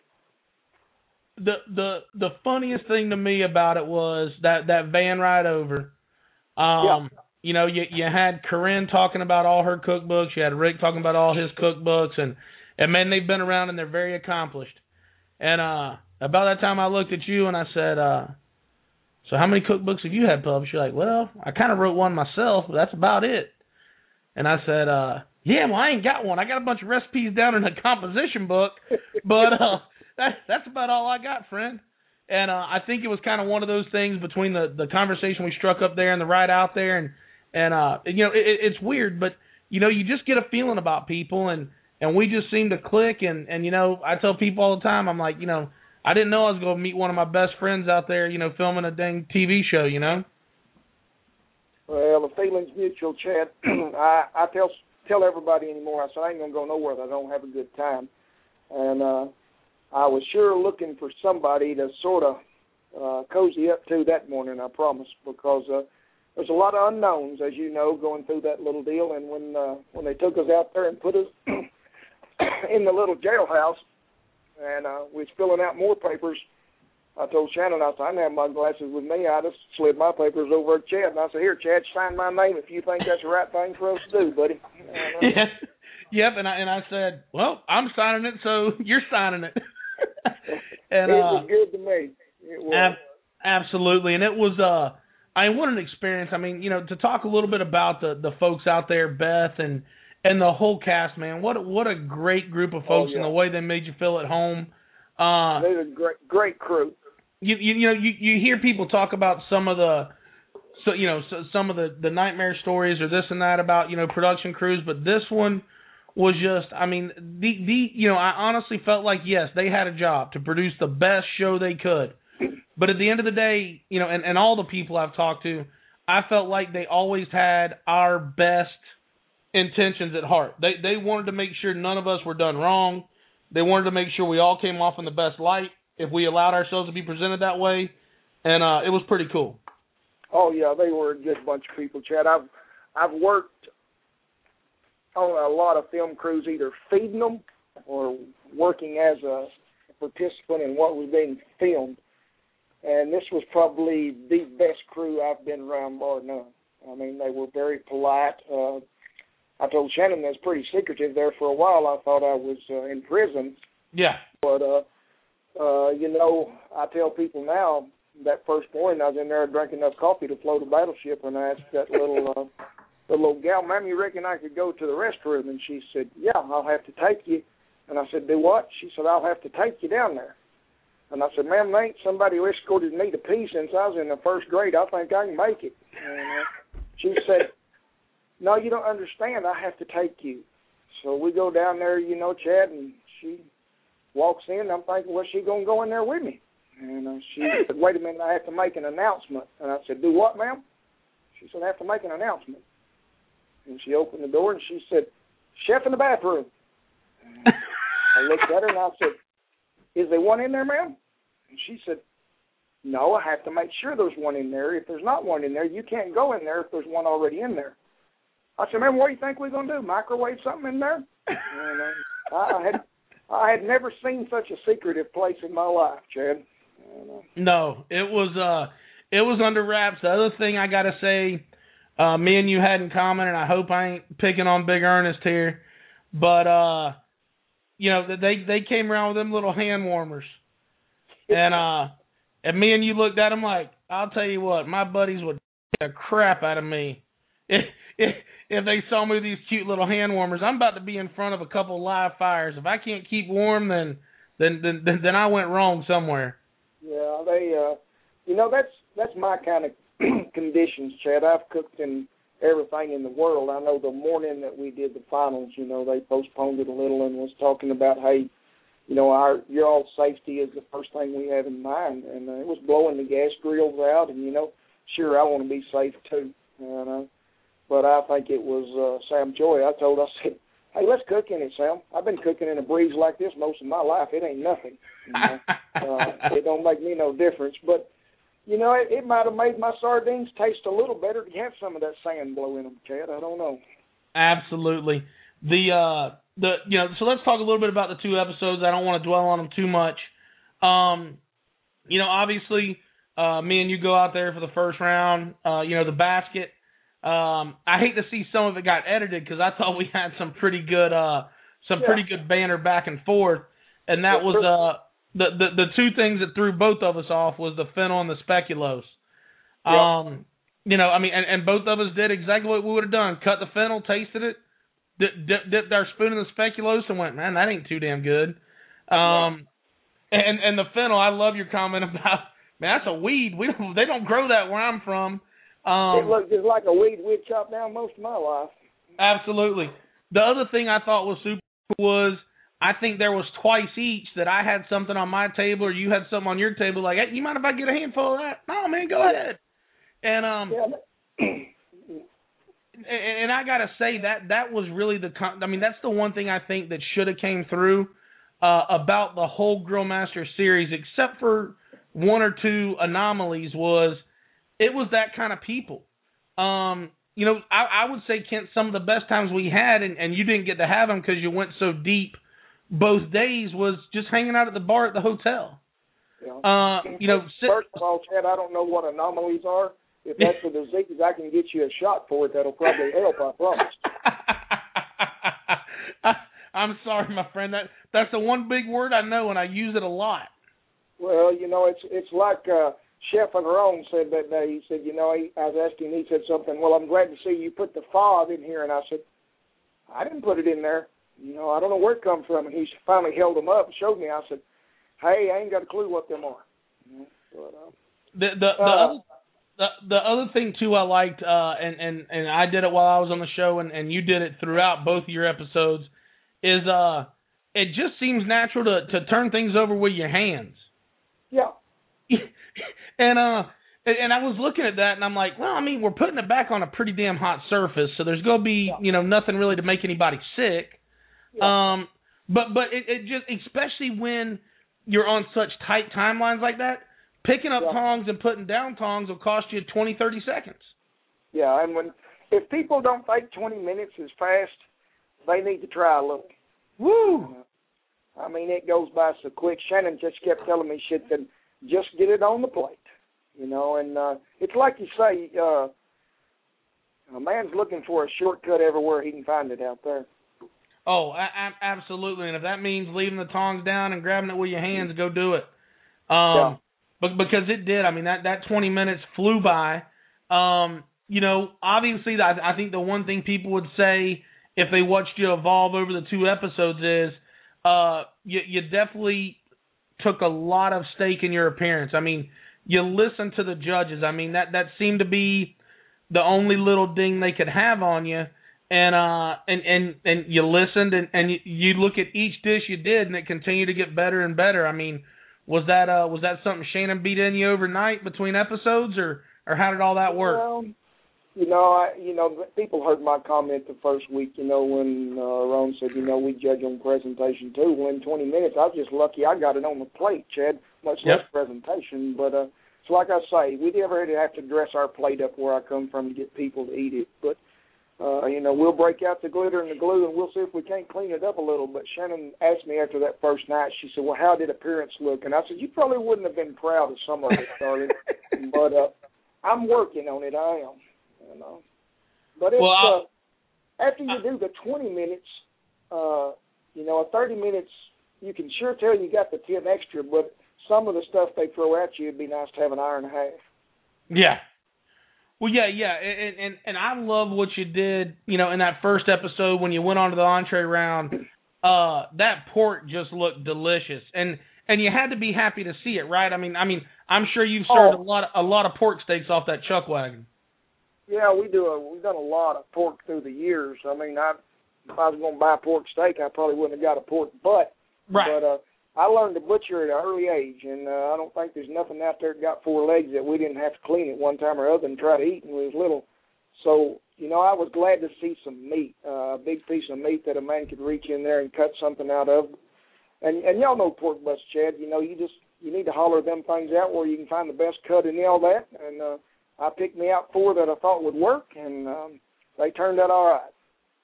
The the the funniest thing to me about it was that, that van ride over. Um, yeah. You know, you you had Corinne talking about all her cookbooks. You had Rick talking about all his cookbooks, and and man, they've been around and they're very accomplished. And uh, about that time, I looked at you and I said, uh, "So how many cookbooks have you had published?" You're like, "Well, I kind of wrote one myself, but that's about it." And I said, uh, "Yeah, well, I ain't got one. I got a bunch of recipes down in a composition book, but uh, that that's about all I got, friend." And uh, I think it was kind of one of those things between the, the conversation we struck up there and the ride out there, and and uh, you know, it, it's weird, but you know, you just get a feeling about people, and, and we just seem to click, and, and you know, I tell people all the time, I'm like, you know, I didn't know I was going to meet one of my best friends out there, you know, filming a dang T V show, you know. Well, the feeling's mutual, Chad. I I tell tell everybody anymore. I said I ain't gonna go nowhere that I don't have a good time, and uh, I was sure looking for somebody to sort of uh, cozy up to that morning. I promise, because uh, there's a lot of unknowns, as you know, going through that little deal. And when uh, when they took us out there and put us in the little jailhouse, and uh, we was filling out more papers, I told Shannon, I said, I didn't have my glasses with me. I just slid my papers over at Chad. And I said, here, Chad, sign my name if you think that's the right thing for us to do, buddy. And, uh, yeah. Yep, and I, and I said, well, I'm signing it, so you're signing it. and, it uh, was good to me. It was. Ab- absolutely, and it was, uh, I mean, what an experience. I mean, you know, to talk a little bit about the, the folks out there, Beth, and and the whole cast, man, what, what a great group of folks, oh, yeah. and the way they made you feel at home. Uh, They're a great, great crew. You, you you know you, you hear people talk about some of the so you know so, some of the, the nightmare stories or this and that about you know production crews, but this one was just I mean the the you know I honestly felt like yes they had a job to produce the best show they could, but at the end of the day you know and, and all the people I've talked to, I felt like they always had our best intentions at heart. They they wanted to make sure none of us were done wrong. They wanted to make sure we all came off in the best light if we allowed ourselves to be presented that way, and uh, it was pretty cool. Oh yeah, they were a good bunch of people, Chad. I've I've worked on a lot of film crews, either feeding them or working as a participant in what was being filmed, and this was probably the best crew I've been around, bar none. I mean, they were very polite. Uh, I told Shannon that's pretty secretive there for a while. I thought I was uh, in prison. Yeah. But, uh, uh, you know, I tell people now, that first morning I was in there drinking enough coffee to float a battleship, and I asked that little uh, the little gal, ma'am, you reckon I could go to the restroom? And she said, yeah, I'll have to take you. And I said, do what? She said, I'll have to take you down there. And I said, ma'am, there ain't somebody who escorted me to pee since I was in the first grade. I think I can make it. And uh, she said, no, you don't understand. I have to take you. So we go down there, you know, Chad, and she walks in. I'm thinking, well, she going to go in there with me. And uh, she said, wait a minute, I have to make an announcement. And I said, do what, ma'am? She said, I have to make an announcement. And she opened the door, and she said, chef in the bathroom. And I looked at her, and I said, is there one in there, ma'am? And she said, no, I have to make sure there's one in there. If there's not one in there, you can't go in there if there's one already in there. I said, ma'am, what do you think we're going to do, microwave something in there? And uh, I had I had never seen such a secretive place in my life, Chad. And, uh, no, it was uh, it was under wraps. The other thing I got to say, uh, me and you had in common, and I hope I ain't picking on Big Ernest here, but, uh, you know, they they came around with them little hand warmers. And uh, and me and you looked at them like, I'll tell you what, my buddies would the crap out of me if, if, if they saw me with these cute little hand warmers. I'm about to be in front of a couple of live fires. If I can't keep warm, then then then, then I went wrong somewhere. Yeah, they, uh, you know, that's that's my kind of conditions, Chad. I've cooked in everything in the world. I know the morning that we did the finals, you know, they postponed it a little and was talking about, hey, you know, our your all safety is the first thing we have in mind. And uh, it was blowing the gas grills out, and, you know, sure, I want to be safe too. You know? But I think it was uh, Sam Joy. I told, I said, hey, let's cook in it, Sam. I've been cooking in a breeze like this most of my life. It ain't nothing. You know? uh, it don't make me no difference. But, you know, it, it might have made my sardines taste a little better to have some of that sand blow in them, Chad. I don't know. Absolutely. The uh, the you know, so let's talk a little bit about the two episodes. I don't want to dwell on them too much. Um, you know, obviously, uh, me and you go out there for the first round. Uh, you know, the basket. Um, I hate to see some of it got edited because I thought we had some pretty good uh, some Yeah. pretty good banter back and forth, and that was uh. The, the the two things that threw both of us off was the fennel and the speculoos. Yep. Um, you know, I mean, and, and both of us did exactly what we would have done. Cut the fennel, tasted it, dip, dip, dipped our spoon in the speculoos, and went, man, that ain't too damn good. Um, and and the fennel, I love your comment about, man, that's a weed. We don't, they don't grow that where I'm from. Um, it looked just like a weed we'd chopped down most of my life. Absolutely. The other thing I thought was super was, I think there was twice each that I had something on my table or you had something on your table. Like, hey, you mind if I get a handful of that? No, man, go ahead. And um, Yeah. and, and I gotta say that that was really the. I mean, that's the one thing I think that should have came through uh, about the whole Grill Master series, except for one or two anomalies. Was it was that kind of people. Um, you know, I, I would say, Kent, some of the best times we had, and, and you didn't get to have them because you went so deep. Both days was just hanging out at the bar at the hotel. Yeah. Uh, you know, sit- First of all, Chad, I don't know what anomalies are. If that's a disease, I can get you a shot for it. That'll probably help, I promise. I, I'm sorry, my friend. That that's the one big word I know, and I use it a lot. Well, you know, it's it's like uh, Chef Agarone said that day. He said, you know, he, I was asking, he said something, well, I'm glad to see you put the fob in here. And I said, I didn't put it in there. You know, I don't know where it come from. And he finally held them up and showed me. I said, hey, I ain't got a clue what them are. But, uh, The the the, uh, other, the the other thing too I liked, uh, and and and I did it while I was on the show, and, and you did it throughout both of your episodes, is uh, it just seems natural to to turn things over with your hands. yeah. and uh, and, and I was looking at that, and I'm like, well, I mean, we're putting it back on a pretty damn hot surface, so there's gonna be, Yeah. you know, nothing really to make anybody sick. Yeah. Um, but but it, it just, especially when you're on such tight timelines like that, picking up Yeah. tongs and putting down tongs will cost you twenty, thirty seconds. Yeah, and when if people don't think twenty minutes is fast, they need to try a little. Woo! I mean, it goes by so quick. Shannon just kept telling me, shit, then just get it on the plate, you know. And uh, it's like you say, uh, a man's looking for a shortcut everywhere he can find it out there. Oh, a- a- absolutely. And if that means leaving the tongs down and grabbing it with your hands, go do it. Um, Yeah. But because it did, I mean, that, that twenty minutes flew by. Um, you know, obviously, I, I think the one thing people would say if they watched you evolve over the two episodes is uh, you, you definitely took a lot of stake in your appearance. I mean, you listened to the judges. I mean, that, that seemed to be the only little ding they could have on you, and uh, and and and you listened, and and you, you look at each dish you did, and it continued to get better and better. I mean, was that uh, was that something Shannon beat in you overnight between episodes, or or how did all that work? Well, you know, I, you know, people heard my comment the first week, you know, when uh, Ron said, you know, we judge on presentation too. Well, in twenty minutes, I was just lucky I got it on the plate, Chad, much Yep. less presentation. But uh, so like I say, we never had to have to dress our plate up where I come from to get people to eat it. But, uh, you know, we'll break out the glitter and the glue, and we'll see if we can't clean it up a little. But Shannon asked me after that first night, she said, well, how did appearance look? And I said, you probably wouldn't have been proud of some of it, darling. But uh, I'm working on it, I am. You know. But it's, Well, uh, after you do the twenty minutes, uh, you know, thirty minutes, you can sure tell you got the ten extra, but some of the stuff they throw at you, it'd be nice to have an hour and a half. Yeah. Well, yeah, yeah, and, and and I love what you did, you know, in that first episode when you went on to the entree round. Uh, that pork just looked delicious, and and you had to be happy to see it, right? I mean, I mean, I'm sure you've served Oh. a lot of, a lot of pork steaks off that chuck wagon. Yeah, we do. A, we've done a lot of pork through the years. I mean, I, if I was going to buy pork steak, I probably wouldn't have got a pork butt. Right. But uh, I learned to butcher at an early age, and uh, I don't think there's nothing out there that got four legs that we didn't have to clean at one time or other and try to eat when we was little. So, you know, I was glad to see some meat, uh, a big piece of meat that a man could reach in there and cut something out of. And and y'all know pork butts, Chad. You know, you just you need to holler them things out where you can find the best cut and all that. And uh, I picked me out four that I thought would work, and um, they turned out all right.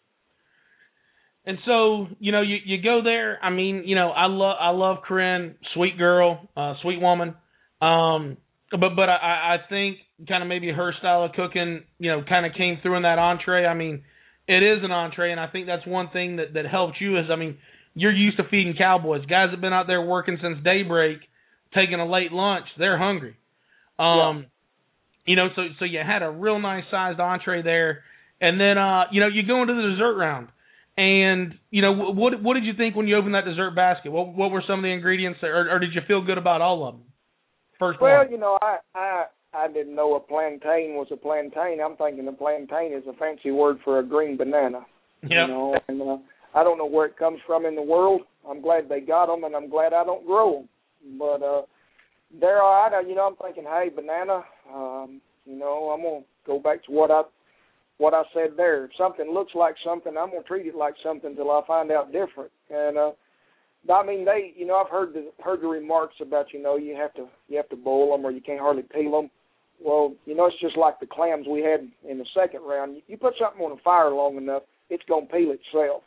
And so, you know, you, you go there. I mean, you know, I love I love Corinne, sweet girl, uh, sweet woman. Um, but but I, I think kind of maybe her style of cooking, you know, kind of came through in that entree. I mean, it is an entree, and I think that's one thing that, that helped you is, I mean, you're used to feeding cowboys. Guys have been out there working since daybreak, taking a late lunch. They're hungry. Um, yeah. You know, so so you had a real nice sized entree there, and then uh, you know, you go into the dessert round, and you know, what what did you think when you opened that dessert basket? What what were some of the ingredients there, or, or did you feel good about all of them? First well, one. you know, I, I I didn't know a plantain was a plantain. I'm thinking a plantain is a fancy word for a green banana. Yep. You know, and uh, I don't know where it comes from in the world. I'm glad they got them, and I'm glad I don't grow them. But uh, they're all right. You know, I'm thinking, hey, banana. Um, you know, I'm gonna go back to what I what I said there. If something looks like something, I'm gonna treat it like something till I find out different. And uh, I mean, they, you know, I've heard the heard the remarks about, you know, you have to you have to boil them or you can't hardly peel them. Well, you know, it's just like the clams we had in the second round. You put something on the fire long enough, it's gonna peel itself.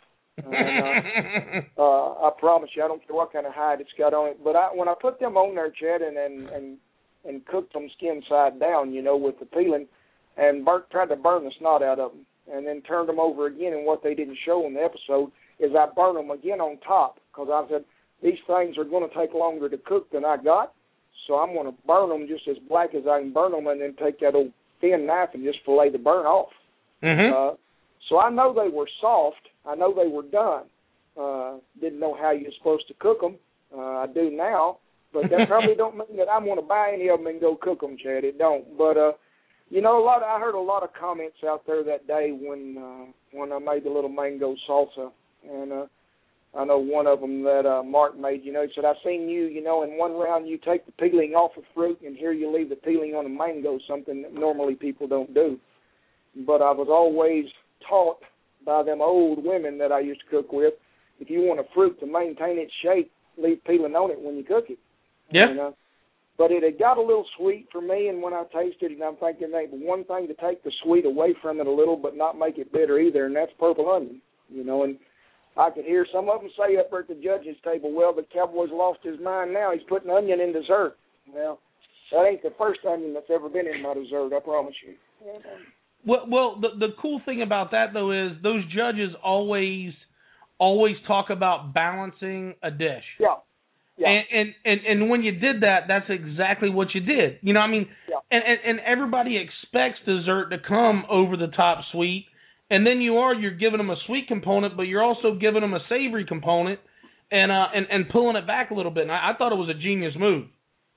And, uh, uh, I promise you, I don't care what kind of hide it's got on it. But I, when I put them on there, Chad, and and and, and cooked them skin side down, you know, with the peeling, and burnt, tried to burn the snot out of them, and then turned them over again. And what they didn't show in the episode is I burned them again on top, because I said these things are going to take longer to cook than I got, so I'm going to burn them just as black as I can burn them, and then take that old thin knife and just fillet the burn off. Mm-hmm. Uh, so I know they were soft. I know they were done. Uh, didn't know how you're supposed to cook them. Uh, I do now, but that probably don't mean that I'm going to buy any of them and go cook them, Chad. It don't. But uh, you know, a lot. Of, I heard a lot of comments out there that day when uh, when I made the little mango salsa, and uh, I know one of them that uh, Mark made. You know, he said, "I seen you. You know, in one round you take the peeling off of fruit, and here you leave the peeling on a mango, something that normally people don't do." But I was always taught by them old women that I used to cook with, if you want a fruit to maintain its shape, leave peeling on it when you cook it. Yeah. You know? But it had got a little sweet for me, and when I tasted it, I'm thinking, hey, one thing to take the sweet away from it a little, but not make it bitter either, and that's purple onion. You know, and I could hear some of them say up there at the judges' table, well, the Cowboy's lost his mind now. He's putting onion in dessert. Well, that ain't the first onion that's ever been in my dessert, I promise you. Well, well, the the cool thing about that though is those judges always always talk about balancing a dish. Yeah. Yeah. And, and and and when you did that, that's exactly what you did. You know, I mean, yeah. and, and and everybody expects dessert to come over the top sweet, and then you are you're giving them a sweet component, but you're also giving them a savory component, and uh and, and pulling it back a little bit. And I, I thought it was a genius move.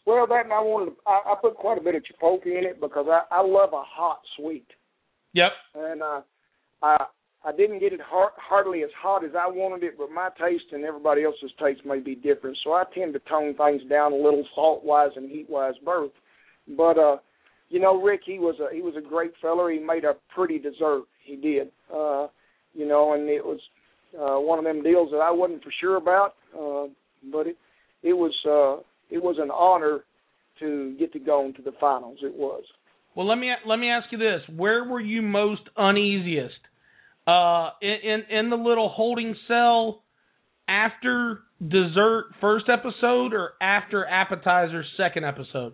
Well, that and I wanted to, I, I put quite a bit of chipotle in it because I, I love a hot sweet. Yep. And uh, I I didn't get it hard, hardly as hot as I wanted it, but my taste and everybody else's taste may be different. So I tend to tone things down a little salt-wise and heat-wise both. But, uh, you know, Rick, he was a, he was a great fella. He made a pretty dessert. He did. Uh, you know, and it was uh, one of them deals that I wasn't for sure about, uh, but it, it was uh, it was an honor to get to go into the finals. It was. Well, let me let me ask you this: where were you most uneasiest? Uh, in, in in the little holding cell after dessert first episode, or after appetizer second episode?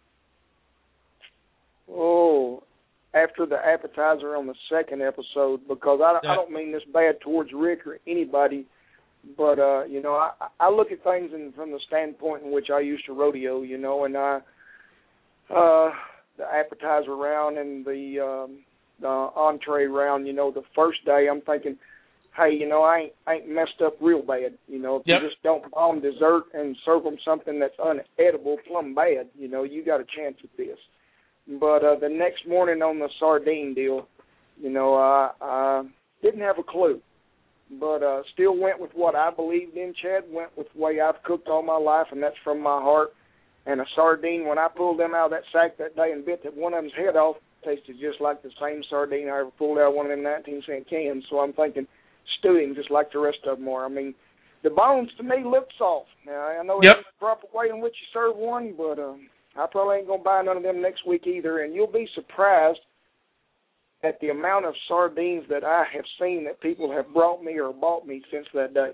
Oh, after the appetizer on the second episode, because I, yeah. I don't mean this bad towards Rick or anybody, but uh, you know, I, I look at things in, from the standpoint in which I used to rodeo, you know, and I uh, the appetizer round and the um, the entree round, you know, the first day I'm thinking, hey, you know, I ain't, I ain't messed up real bad. You know, if yep. you just don't bomb dessert and serve them something that's unedible, plumb bad, you know, you got a chance at this. But uh, the next morning on the sardine deal, you know, uh, I didn't have a clue. But uh, still went with what I believed in, Chad, went with the way I've cooked all my life, and that's from my heart. And a sardine, when I pulled them out of that sack that day and bit that one of them's head off, tasted just like the same sardine I ever pulled out of one of them nineteen cent cans. So I'm thinking stewing just like the rest of them are. I mean, the bones to me look soft. Now, I know yep. it's the proper way in which you serve one, but um, I probably ain't going to buy none of them next week either. And you'll be surprised at the amount of sardines that I have seen that people have brought me or bought me since that day.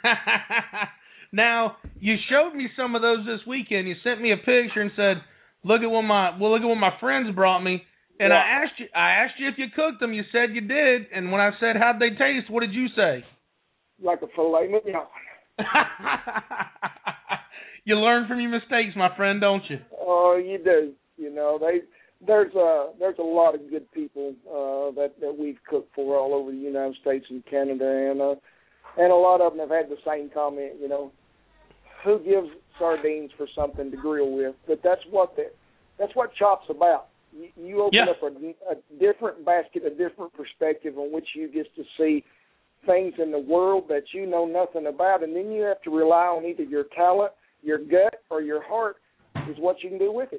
Now, you showed me some of those this weekend. You sent me a picture and said, "Look at what my well, look at what my friends brought me." And yeah. I asked you, I asked you if you cooked them. You said you did. And when I said, "How'd they taste?" What did you say? Like a filet mignon. You learn from your mistakes, my friend, don't you? Oh, you do. You know, they there's a there's a lot of good people uh, that that we've cooked for all over the United States and Canada, and uh, and a lot of them have had the same comment. You know, who gives sardines for something to grill with? But that's what the, that's what Chop's about. You, you open yeah. up a, a different basket, a different perspective on which you get to see things in the world that you know nothing about, and then you have to rely on either your talent, your gut, or your heart is what you can do with it.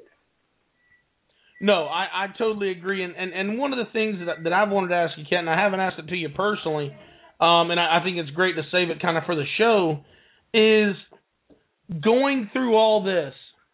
No, I, I totally agree. And, and, and one of the things that, that I've wanted to ask you, Ken, and I haven't asked it to you personally, um, and I, I think it's great to save it kind of for the show, is going through all this,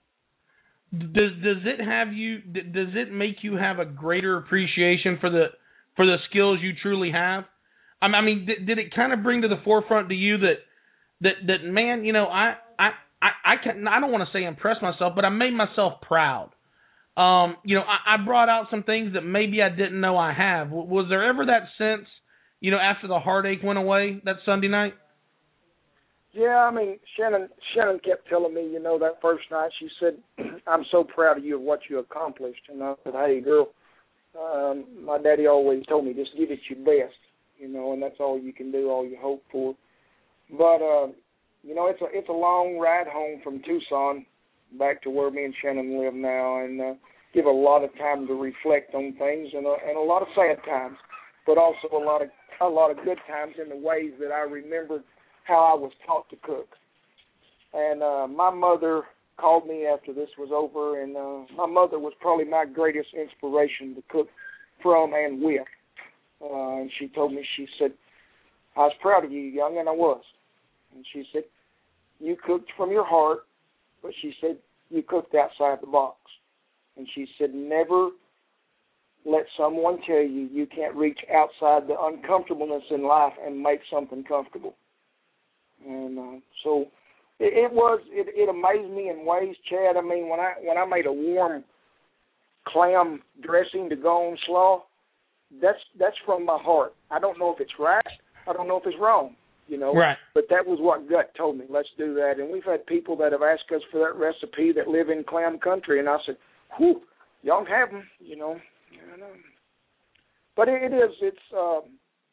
does does it have you, does it make you have a greater appreciation for the for the skills you truly have? I mean, did, did it kind of bring to the forefront to you that, that, that man, you know, I, I, I, I, can, I don't want to say impress myself, but I made myself proud. Um, you know, I, I brought out some things that maybe I didn't know I have. Was there ever that sense, you know, after the heartache went away that Sunday night? Yeah, I mean, Shannon Shannon kept telling me, you know, that first night, she said, "I'm so proud of you of what you accomplished." And I said, "Hey, girl, um, my daddy always told me, just give it your best, you know, and that's all you can do, all you hope for." But, uh, you know, it's a, it's a long ride home from Tucson back to where me and Shannon live now, and uh, give a lot of time to reflect on things, and a, and a lot of sad times, but also a lot of a lot of good times in the ways that I remembered how I was taught to cook. And uh, my mother called me after this was over, and uh, my mother was probably my greatest inspiration to cook from and with. Uh, and she told me, she said, "I was proud of you, young," and I was. And she said, "You cooked from your heart," but she said, "You cooked outside the box." And she said, "Never let someone tell you you can't reach outside the uncomfortableness in life and make something comfortable." And uh, so it, it was, it, it amazed me in ways, Chad. I mean, when I when I made a warm clam dressing to go on slaw, that's that's from my heart. I don't know if it's right. I don't know if it's wrong, you know. Right. But that was what gut told me. Let's do that. And we've had people that have asked us for that recipe that live in clam country, and I said, "Whew, y'all have them," you know. And, um, but it, it is, it's. Um,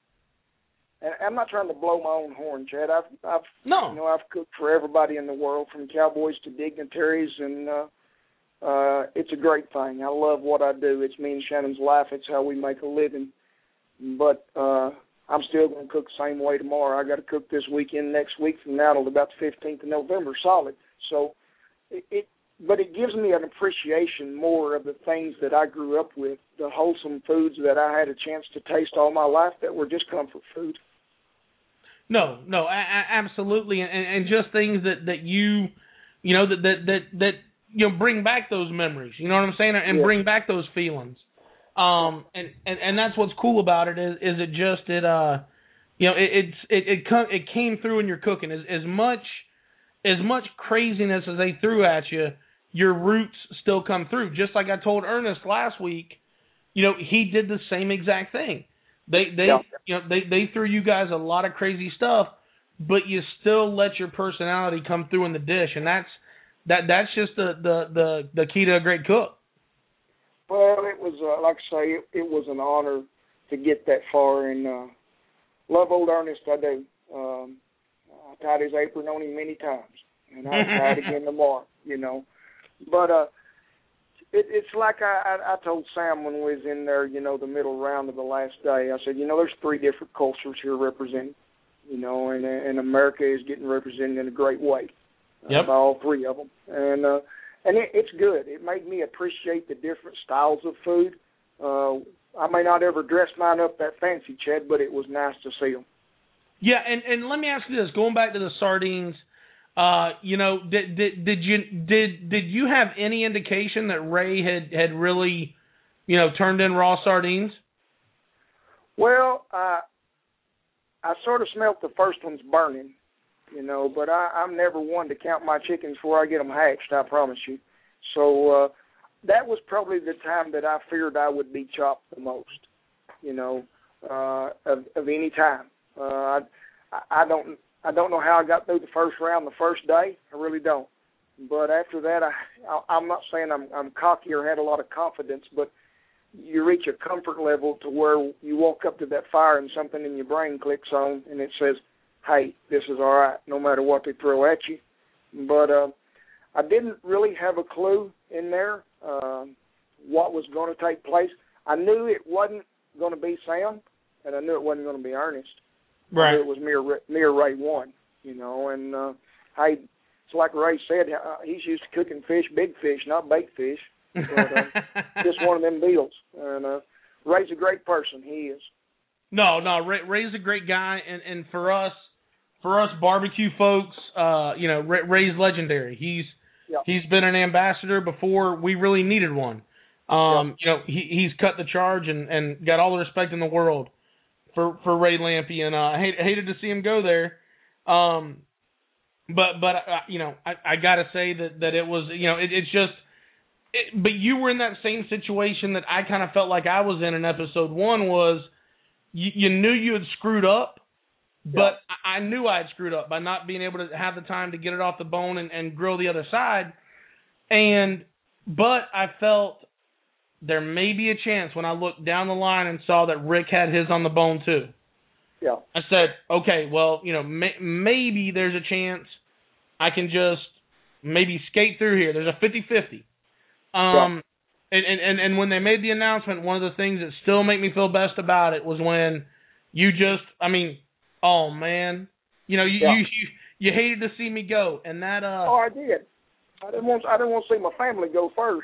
And I'm not trying to blow my own horn, Chad. I've, I've, no. you know, I've cooked for everybody in the world, from cowboys to dignitaries, and uh, uh, it's a great thing. I love what I do. It's me and Shannon's life. It's how we make a living. But uh, I'm still going to cook the same way tomorrow. I got to cook this weekend, next week from now till about the fifteenth of November, solid. So, it, it, but it gives me an appreciation more of the things that I grew up with, the wholesome foods that I had a chance to taste all my life that were just comfort food. No, no, a- a- absolutely, and, and just things that, that you, you know, that, that that that you know bring back those memories. You know what I'm saying, and yeah. bring back those feelings. Um, and, and, and that's what's cool about it is is it just it uh, you know, it it's it it, come, it came through in your cooking as as much as much craziness as they threw at you, your roots still come through. Just like I told Ernest last week, you know, he did the same exact thing. They they yeah. you know they, they threw you guys a lot of crazy stuff, but you still let your personality come through in the dish, and that's that that's just the the, the, the key to a great cook. Well, it was uh, like I say, it, it was an honor to get that far, and uh, love old Ernest. I do. Um, I tied his apron on him many times, and I'll tie it again tomorrow. You know, but uh, It, it's like I, I, I told Sam when we was in there, you know, the middle round of the last day. I said, you know, there's three different cultures here represented, you know, and, and America is getting represented in a great way yep. uh, by all three of them. And uh, and it, it's good. It made me appreciate the different styles of food. Uh, I may not ever dress mine up that fancy, Chad, but it was nice to see them. Yeah, and, and let me ask you this: going back to the sardines. Uh, you know, did did did you did did you have any indication that Ray had, had really, you know, turned in raw sardines? Well, uh, I sort of smelt the first ones burning, you know, but I, I'm never one to count my chickens before I get them hatched. I promise you. So uh, that was probably the time that I feared I would be chopped the most, you know, uh, of, of any time. Uh, I, I don't. I don't know how I got through the first round the first day. I really don't. But after that, I, I, I'm not saying I'm, I'm cocky or had a lot of confidence, but you reach a comfort level to where you walk up to that fire and something in your brain clicks on and it says, hey, this is all right, no matter what they throw at you. But uh, I didn't really have a clue in there uh, what was going to take place. I knew it wasn't going to be Sam, and I knew it wasn't going to be Ernest. Right. It was mere, mere Ray one, you know, and uh, I, it's like Ray said, uh, he's used to cooking fish, big fish, not baked fish, but uh, just one of them deals. And uh, Ray's a great person, he is. No, no, Ray, Ray's a great guy, and, and for us, for us barbecue folks, uh, you know, Ray, Ray's legendary. He's yep. he's been an ambassador before we really needed one. Um, yep. You know, he he's cut the charge and, and got all the respect in the world for, for Ray Lampe, and uh, I hate, hated to see him go there. Um, but but uh, you know, I, I gotta say that, that it was, you know, it, it's just. It, but you were in that same situation that I kind of felt like I was in in episode one. Was you, you knew you had screwed up, but yeah. I, I knew I had screwed up by not being able to have the time to get it off the bone and, and grill the other side. And but I felt there may be a chance when I looked down the line and saw that Rick had his on the bone too. Yeah. I said, okay, well, you know, may, maybe there's a chance I can just maybe skate through here. There's a fifty-fifty. Um, yeah. and, and, and when they made the announcement, one of the things that still make me feel best about it was when you just, I mean, oh man, you know, you, yeah. you, you, you hated to see me go, and that, uh. Oh, I did. I didn't want, I didn't want to see my family go first.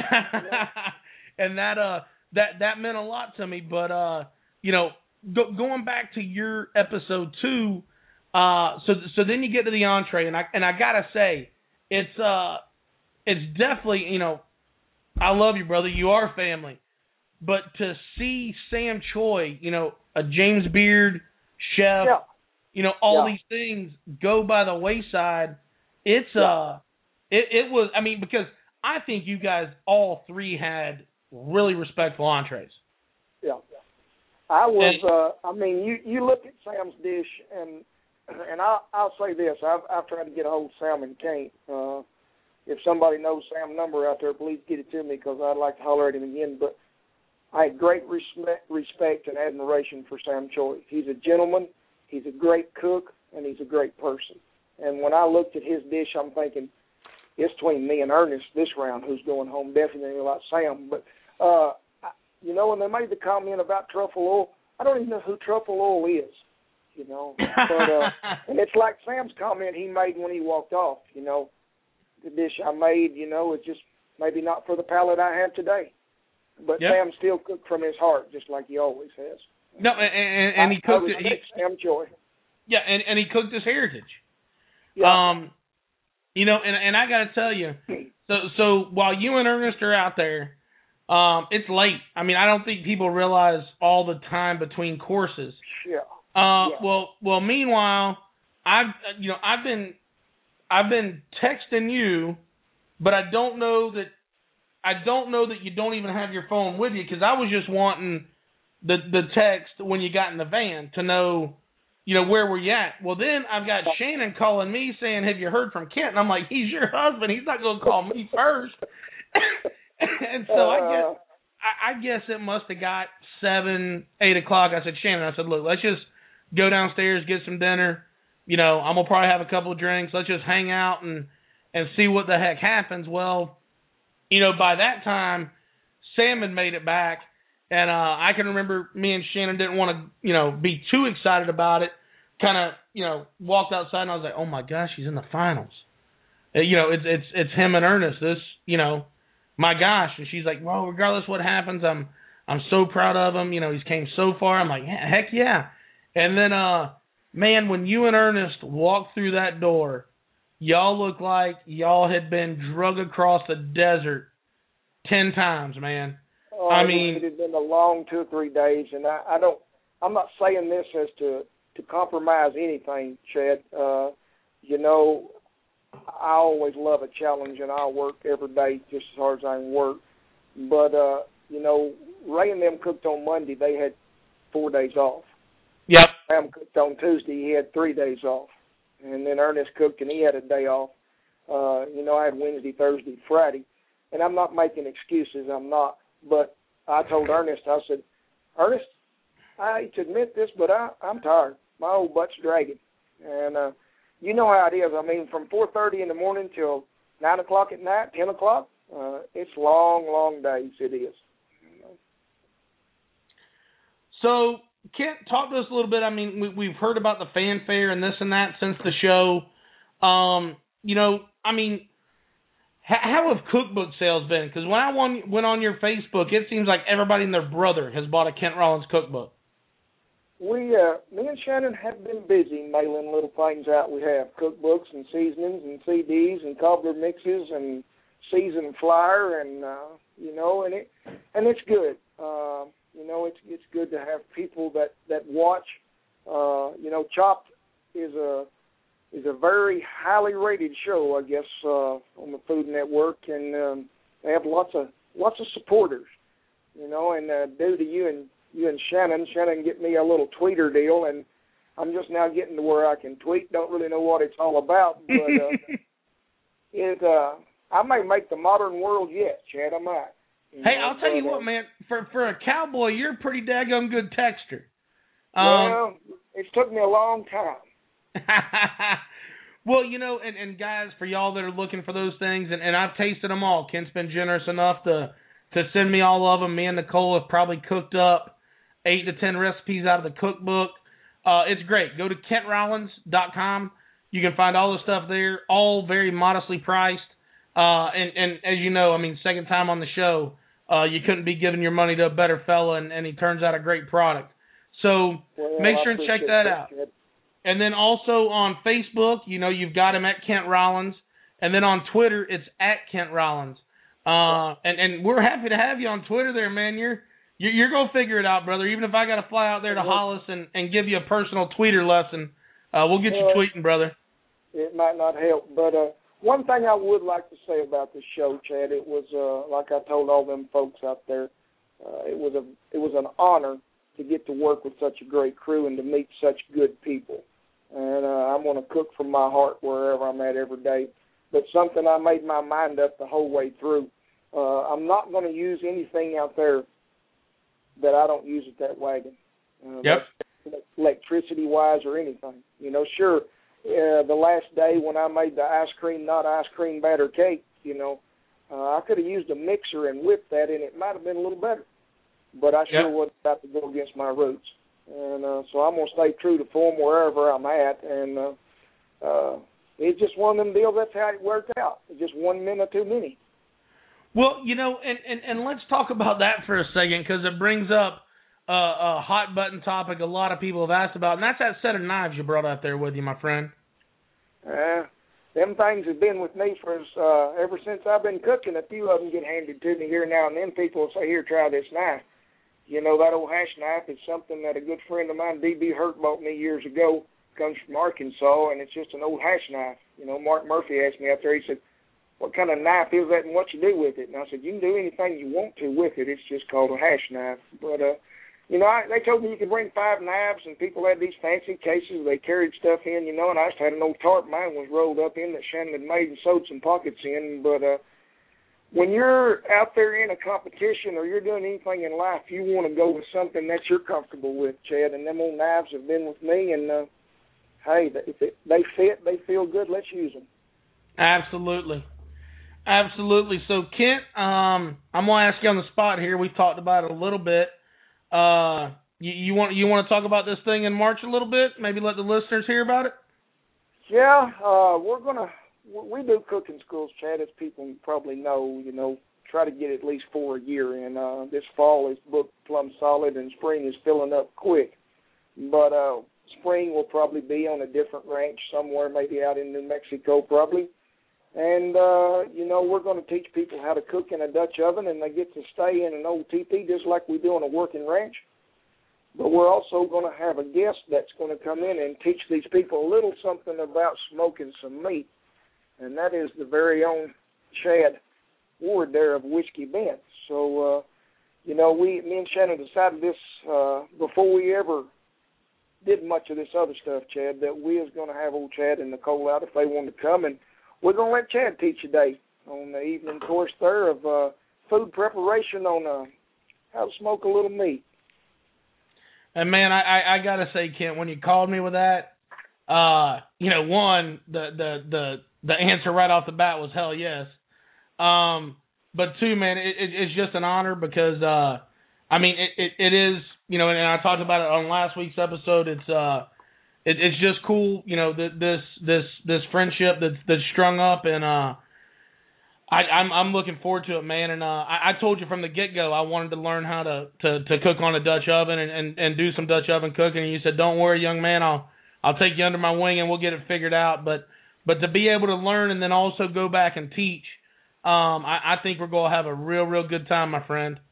And that, uh, that, that meant a lot to me, but, uh, you know, go, going back to your episode two, uh, so, so then you get to the entree, and I, and I gotta say, it's, uh, it's definitely, you know, I love you, brother. You are family. But to see Sam Choi, you know, a James Beard chef, yeah. you know, all yeah. these things go by the wayside. It's, yeah. uh, it, it was, I mean, because I think you guys all three had really respectful entrees. Yeah. I was, and, uh, I mean, you, you look at Sam's dish, and and I'll, I'll say this. I've, I've tried to get a hold of Sam and can't. Uh, If somebody knows Sam's number out there, please get it to me because I'd like to holler at him again. But I had great respect, respect and admiration for Sam Choi. He's a gentleman, he's a great cook, and he's a great person. And when I looked at his dish, I'm thinking, it's between me and Ernest this round who's going home, definitely like Sam. But, uh, you know, when they made the comment about truffle oil, I don't even know who truffle oil is, you know. But uh, and it's like Sam's comment he made when he walked off, you know. The dish I made, you know, is just maybe not for the palate I have today. But yep. Sam still cooked from his heart, just like he always has. No, and, and, and he cooked it. He, Sam Joy. Yeah, and, and he cooked his heritage. Yeah. Um, you know, and and I got to tell you, so so while you and Ernest are out there, um, it's late. I mean, I don't think people realize all the time between courses. Yeah. Uh, yeah. well, well. Meanwhile, I've you know I've been I've been texting you, but I don't know that I don't know that you don't even have your phone with you, because I was just wanting the the text when you got in the van to know, you know, where were you at? Well, then I've got Shannon calling me saying, have you heard from Kent? And I'm like, he's your husband. He's not going to call me first. And so I guess I, I guess it must have got seven, eight o'clock. I said, Shannon, I said, look, let's just go downstairs, get some dinner. You know, I'm going to probably have a couple of drinks. Let's just hang out and, and see what the heck happens. Well, you know, by that time, Sam had made it back. And uh, I can remember me and Shannon didn't want to, you know, be too excited about it. Kind of, you know, walked outside and I was like, oh my gosh, he's in the finals. Uh, you know, it's it's it's him and Ernest. This, you know, my gosh. And she's like, well, regardless what happens, I'm I'm so proud of him. You know, he's came so far. I'm like, heck yeah. And then, uh, man, when you and Ernest walked through that door, y'all looked like y'all had been drug across the desert ten times, man. Oh, I mean, it had been a long two or three days, and I, I don't. I'm not saying this as to, to compromise anything, Chad. Uh, you know, I always love a challenge, and I'll work every day just as hard as I can work. But uh, you know, Ray and them cooked on Monday. They had four days off. Yep. Sam cooked on Tuesday. He had three days off, and then Ernest cooked, and he had a day off. Uh, you know, I had Wednesday, Thursday, Friday, and I'm not making excuses. I'm not. But I told Ernest, I said, Ernest, I hate to admit this, but I, I'm tired. My old butt's dragging. And uh, you know how it is. I mean, from four thirty in the morning till nine o'clock at night, ten o'clock, uh, it's long, long days. It is. So, Kent, talk to us a little bit. I mean, we, we've heard about the fanfare and this and that since the show. Um, you know, I mean, how have cookbook sales been? Because when I went on your Facebook, it seems like everybody and their brother has bought a Kent Rollins cookbook. We, uh, me and Shannon have been busy mailing little things out. We have cookbooks and seasonings and C Ds and cobbler mixes and season flyer, and uh, you know, and it and it's good. Uh, you know, it's it's good to have people that that watch. Uh, you know, Chopped is a is a very highly rated show, I guess, uh, on the Food Network, and um, they have lots of lots of supporters, you know. And uh, due to you and you and Shannon, Shannon get me a little tweeter deal, and I'm just now getting to where I can tweet. Don't really know what it's all about, but uh, it uh, I may make the modern world yet, Chad. I might. You hey, know, I'll tell you what, man. For for a cowboy, you're a pretty daggone good texter. Um, well, it's took me a long time. Well, you know, and, and guys, for y'all that are looking for those things, and, and I've tasted them all. Kent's been generous enough to to send me all of them. Me and Nicole have probably cooked up eight to ten recipes out of the cookbook. Uh, it's great. Go to Kent Rollins dot com. You can find all the stuff there, all very modestly priced. Uh, and, and as you know, I mean, second time on the show, uh, you couldn't be giving your money to a better fella, and, and he turns out a great product. So well, make sure and check that out. Kid. And then also on Facebook, you know, you've got him at Kent Rollins. And then on Twitter, it's at Kent Rollins. Uh, and, and we're happy to have you on Twitter there, man. You're you're, you're going to figure it out, brother. Even if I got to fly out there to Hollis and, and give you a personal tweeter lesson, uh, we'll get you tweeting, brother. It might not help. But uh, one thing I would like to say about this show, Chad, it was, uh, like I told all them folks out there, uh, it was a it was an honor to get to work with such a great crew and to meet such good people. And uh, I'm going to cook from my heart wherever I'm at every day. But something I made my mind up the whole way through. Uh, I'm not going to use anything out there that I don't use at that wagon. Uh, yep. Electricity-wise or anything. You know, sure, uh, the last day when I made the ice cream, not ice cream batter cake, you know, uh, I could have used a mixer and whipped that, and it might have been a little better. But I sure yep. wasn't about to go against my roots. And uh, so I'm going to stay true to form wherever I'm at. And uh, uh, it's just one of them deals. That's how it worked out. It's just one minute too many. Well, you know, and, and, and let's talk about that for a second, because it brings up uh, a hot button topic a lot of people have asked about, and that's that set of knives you brought out there with you, my friend. Uh, them things have been with me for uh, ever since I've been cooking. A few of them get handed to me here now and then. People will say, here, try this knife. You know, that old hash knife is something that a good friend of mine, D B Hurt, bought me years ago. It comes from Arkansas, and it's just an old hash knife. You know, Mark Murphy asked me out there, he said, what kind of knife is that and what you do with it? And I said, you can do anything you want to with it. It's just called a hash knife. But, uh, you know, I, they told me you could bring five knives, and people had these fancy cases. They carried stuff in, you know, and I just had an old tarp mine was rolled up in that Shannon had made and sewed some pockets in. But uh, when you're out there in a competition or you're doing anything in life, you want to go with something that you're comfortable with, Chad. And them old knives have been with me, and, uh, hey, if it, they fit, they feel good, let's use them. Absolutely. Absolutely. So, Kent, um, I'm going to ask you on the spot here. We've talked about it a little bit. Uh, you, you want you want to talk about this thing in March a little bit? Maybe let the listeners hear about it? Yeah, uh, we're going to, we do cooking schools, Chad, as people probably know, you know, try to get at least four a year. And uh, this fall is booked plumb solid, and spring is filling up quick. But uh, spring will probably be on a different ranch somewhere, maybe out in New Mexico probably. And, uh, you know, we're going to teach people how to cook in a Dutch oven, and they get to stay in an old teepee just like we do on a working ranch. But we're also going to have a guest that's going to come in and teach these people a little something about smoking some meat, and that is the very own Chad Ward there of Whiskey Bent. So, uh, you know, we, me and Shannon decided this uh, before we ever did much of this other stuff, Chad, that we was going to have old Chad and Nicole out if they wanted to come, and we're going to let Chad teach today on the evening course there of uh, food preparation on uh, how to smoke a little meat. And, man, I, I, I got to say, Kent, when you called me with that, uh, you know, one, the, the, the, the answer right off the bat was hell yes. Um, but, two, man, it, it, it's just an honor because, uh, I mean, it, it, it is, you know, and I talked about it on last week's episode, it's uh. It, it's just cool, you know, that this this this friendship that's that's strung up, and uh, I, I'm I'm looking forward to it, man. And uh, I, I told you from the get go, I wanted to learn how to, to, to cook on a Dutch oven and, and, and do some Dutch oven cooking. And you said, "Don't worry, young man, I'll I'll take you under my wing and we'll get it figured out." But but to be able to learn and then also go back and teach, um, I, I think we're gonna have a real real good time, my friend.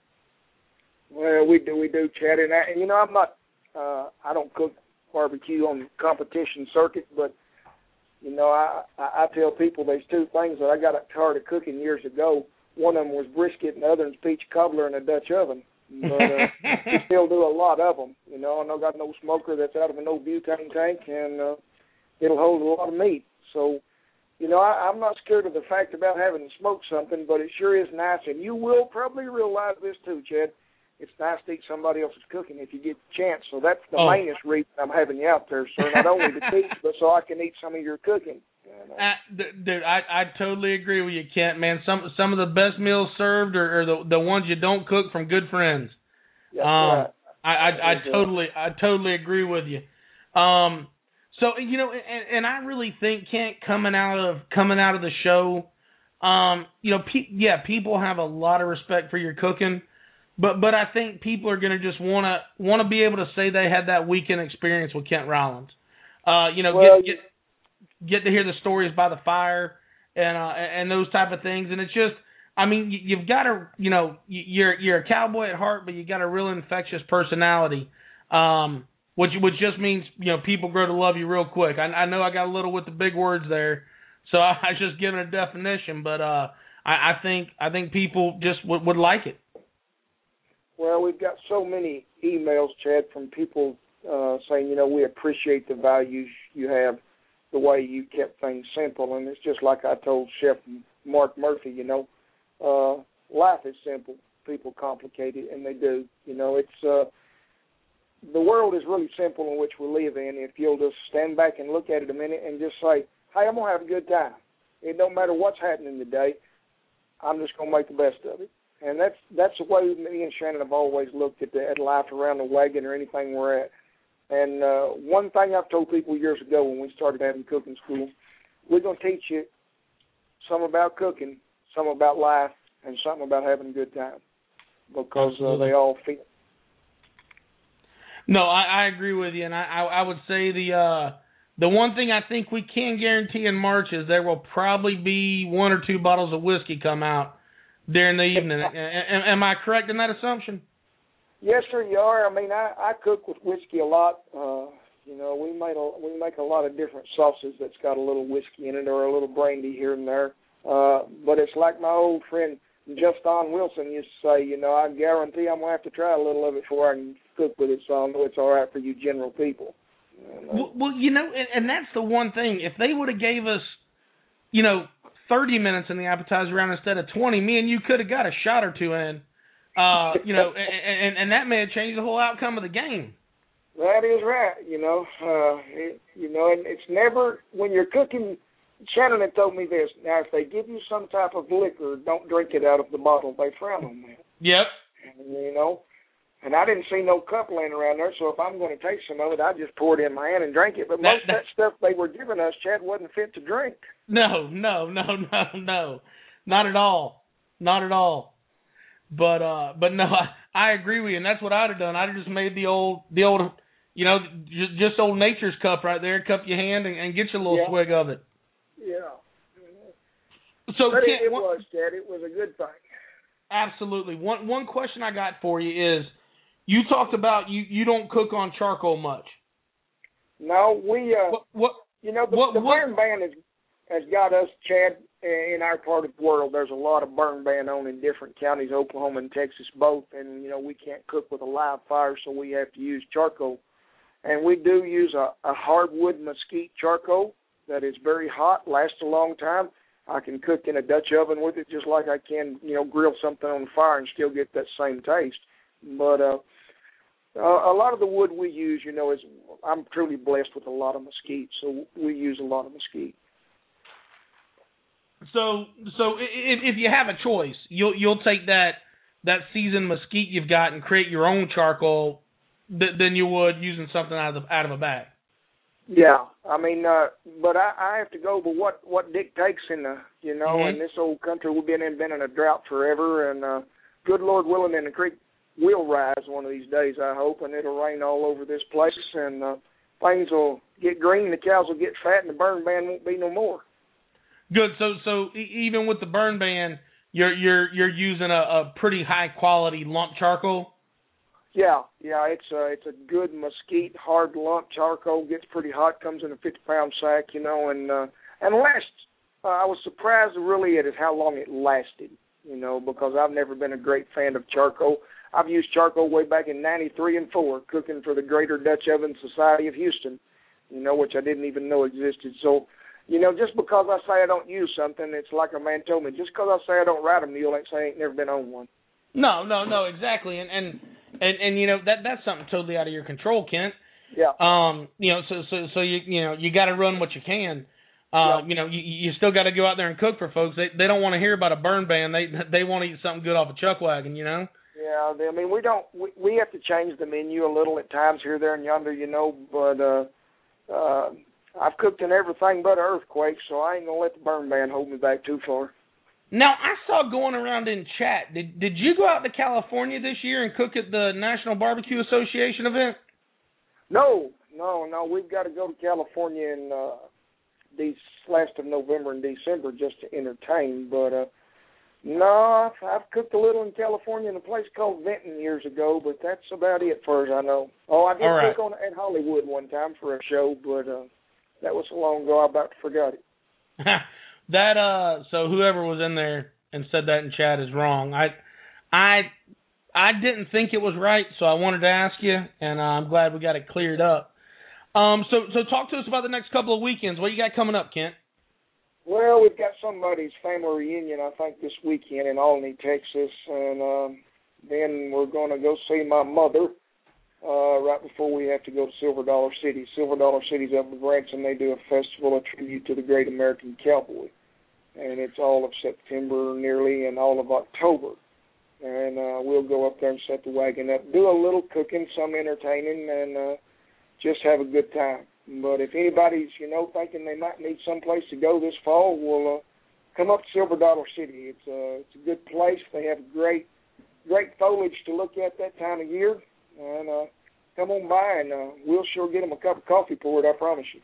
Well, we do we do, Chad, and, I, and you know I'm not uh, I don't cook barbecue on the competition circuit, but you know I, I I tell people there's two things that I got tired of cooking years ago. One of them was brisket, and the other is peach cobbler in a Dutch oven. But uh, we still do a lot of them. You know, I got no smoker that's out of an old butane tank, and uh, it'll hold a lot of meat. So, you know, I, I'm not scared of the fact about having to smoke something, but it sure is nice, and you will probably realize this too, Chad. It's nice to eat somebody else's cooking if you get the chance. So that's the oh. mainest reason I'm having you out there, sir. Not only to teach, but so I can eat some of your cooking. And, uh, uh, dude, I, I totally agree with you, Kent. Man, some some of the best meals served are, are the the ones you don't cook from good friends. That's um, right. I I, I totally I totally agree with you. Um, so you know, and, and I really think, Kent, coming out of coming out of the show, um, you know, pe- yeah, people have a lot of respect for your cooking. But but I think people are going to just want to want to be able to say they had that weekend experience with Kent Rollins. Uh, you know, well, get, get get to hear the stories by the fire and uh, and those type of things. And it's just, I mean, you, you've got to, you know, you're you're a cowboy at heart, but you got a real infectious personality, um, which which just means, you know, people grow to love you real quick. I, I know I got a little with the big words there, so I, I was just giving a definition, but uh, I, I think I think people just would, would like it. Well, we've got so many emails, Chad, from people uh, saying, you know, we appreciate the values you have, the way you kept things simple. And it's just like I told Chef Mark Murphy, you know, uh, life is simple. People complicate it, and they do. You know, it's uh, the world is really simple in which we live in. If you'll just stand back and look at it a minute and just say, hey, I'm going to have a good time. It don't matter what's happening today. I'm just going to make the best of it. And that's that's the way me and Shannon have always looked at, the, at life around the wagon or anything we're at. And uh, one thing I've told people years ago when we started having cooking school, we're going to teach you some about cooking, some about life, and something about having a good time, because uh, they all fit. No, I, I agree with you, and I, I, I would say the uh, the one thing I think we can guarantee in March is there will probably be one or two bottles of whiskey come out during the evening. am, am I correct in that assumption? Yes, sir, you are. I mean, I, I cook with whiskey a lot. Uh, you know, we made a, we make a lot of different sauces that's got a little whiskey in it or a little brandy here and there. Uh, but it's like my old friend Justin Wilson used to say, you know, I guarantee I'm going to have to try a little of it before I can cook with it, so I know it's all right for you general people. And, uh, well, well, you know, and, and that's the one thing. If they would have gave us, you know, thirty minutes in the appetizer round instead of twenty, me and you could have got a shot or two in. Uh, you know, and, and that may have changed the whole outcome of the game. That is right. You know, uh, it, you know, and it's never when you're cooking. Shannon had told me this. Now, if they give you some type of liquor, don't drink it out of the bottle. They frown on that. Yep. And, you know, and I didn't see no cup laying around there, so if I'm going to take some of it, I just pour it in my hand and drink it. But most that, of that stuff they were giving us, Chad, wasn't fit to drink. No, no, no, no, no, not at all, not at all. But uh, but no, I, I agree with you, and that's what I'd have done. I'd have just made the old, the old, you know, just, just old nature's cup right there, cup your hand and, and get you a little yeah. swig of it. Yeah. So but Kent, it, it one, was, Chad. It was a good thing. Absolutely. One one question I got for you is, you talked about you, you don't cook on charcoal much. No, we. Uh, what, what you know, the, what, the what, burn ban has has got us, Chad. In our part of the world, there's a lot of burn ban on in different counties, Oklahoma and Texas both, and, you know, we can't cook with a live fire, so we have to use charcoal. And we do use a, a hardwood mesquite charcoal that is very hot, lasts a long time. I can cook in a Dutch oven with it just like I can, you know, grill something on the fire and still get that same taste. But uh, a lot of the wood we use, you know, is I'm truly blessed with a lot of mesquite, so we use a lot of mesquite. So, so if, if you have a choice, you'll you'll take that that seasoned mesquite you've got and create your own charcoal th- than you would using something out of the, out of a bag. Yeah, I mean, uh, but I, I have to go by what what dictates in the, you know, mm-hmm. in this old country we've been in been in a drought forever, and uh, good Lord willing, and the creek will rise one of these days, I hope, and it'll rain all over this place, and uh, things will get green, the cows will get fat, and the burn ban won't be no more. Good. So, so even with the burn ban, you're you're you're using a, a pretty high quality lump charcoal. Yeah, yeah, it's a it's a good mesquite hard lump charcoal. Gets pretty hot. Comes in a fifty pound sack, you know, and uh, and lasts. Uh, I was surprised really at how long it lasted, you know, because I've never been a great fan of charcoal. I've used charcoal way back in ninety-three and four, cooking for the Greater Dutch Oven Society of Houston, you know, which I didn't even know existed. So. You know, just because I say I don't use something, it's like a man told me, just because I say I don't ride a mule ain't say I ain't never been on one. No, no, no, exactly. And, and, and, and you know, that that's something totally out of your control, Kent. Yeah. Um, you know, so, so, so you, you know, you got to run what you can. Uh, yeah. You know, you, you still got to go out there and cook for folks. They they don't want to hear about a burn ban. They they want to eat something good off a chuck wagon, you know? Yeah, I mean, we don't, we, we have to change the menu a little at times here, there, and yonder, you know, but, uh, uh, I've cooked in everything but an earthquake, so I ain't going to let the burn ban hold me back too far. Now, I saw going around in chat, did did you go out to California this year and cook at the National Barbecue Association event? No, no, no. We've got to go to California in uh, these last of November and December just to entertain. But, uh, no, I've, I've cooked a little in California in a place called Vinton years ago, but that's about it far as I know. Oh, I did All right. cook on at Hollywood one time for a show, but... Uh, That was so long ago, I about forgot it. that uh, so whoever was in there and said that in chat is wrong. I, I, I didn't think it was right, so I wanted to ask you, and uh, I'm glad we got it cleared up. Um, so so talk to us about the next couple of weekends. What you got coming up, Kent? Well, we've got somebody's family reunion, I think, this weekend in Albany, Texas, and um, then we're going to go see my mother. uh, right before we have to go to Silver Dollar City. Silver Dollar City's up in Branson. They do a festival, a tribute to the Great American Cowboy, and it's all of September nearly and all of October. And uh, we'll go up there and set the wagon up, do a little cooking, some entertaining, and uh, just have a good time. But if anybody's, you know, thinking they might need someplace to go this fall, we'll uh, come up to Silver Dollar City. It's a, it's a good place. They have great, great foliage to look at that time of year. And uh, come on by, and uh, we'll sure get them a cup of coffee poured, I promise you.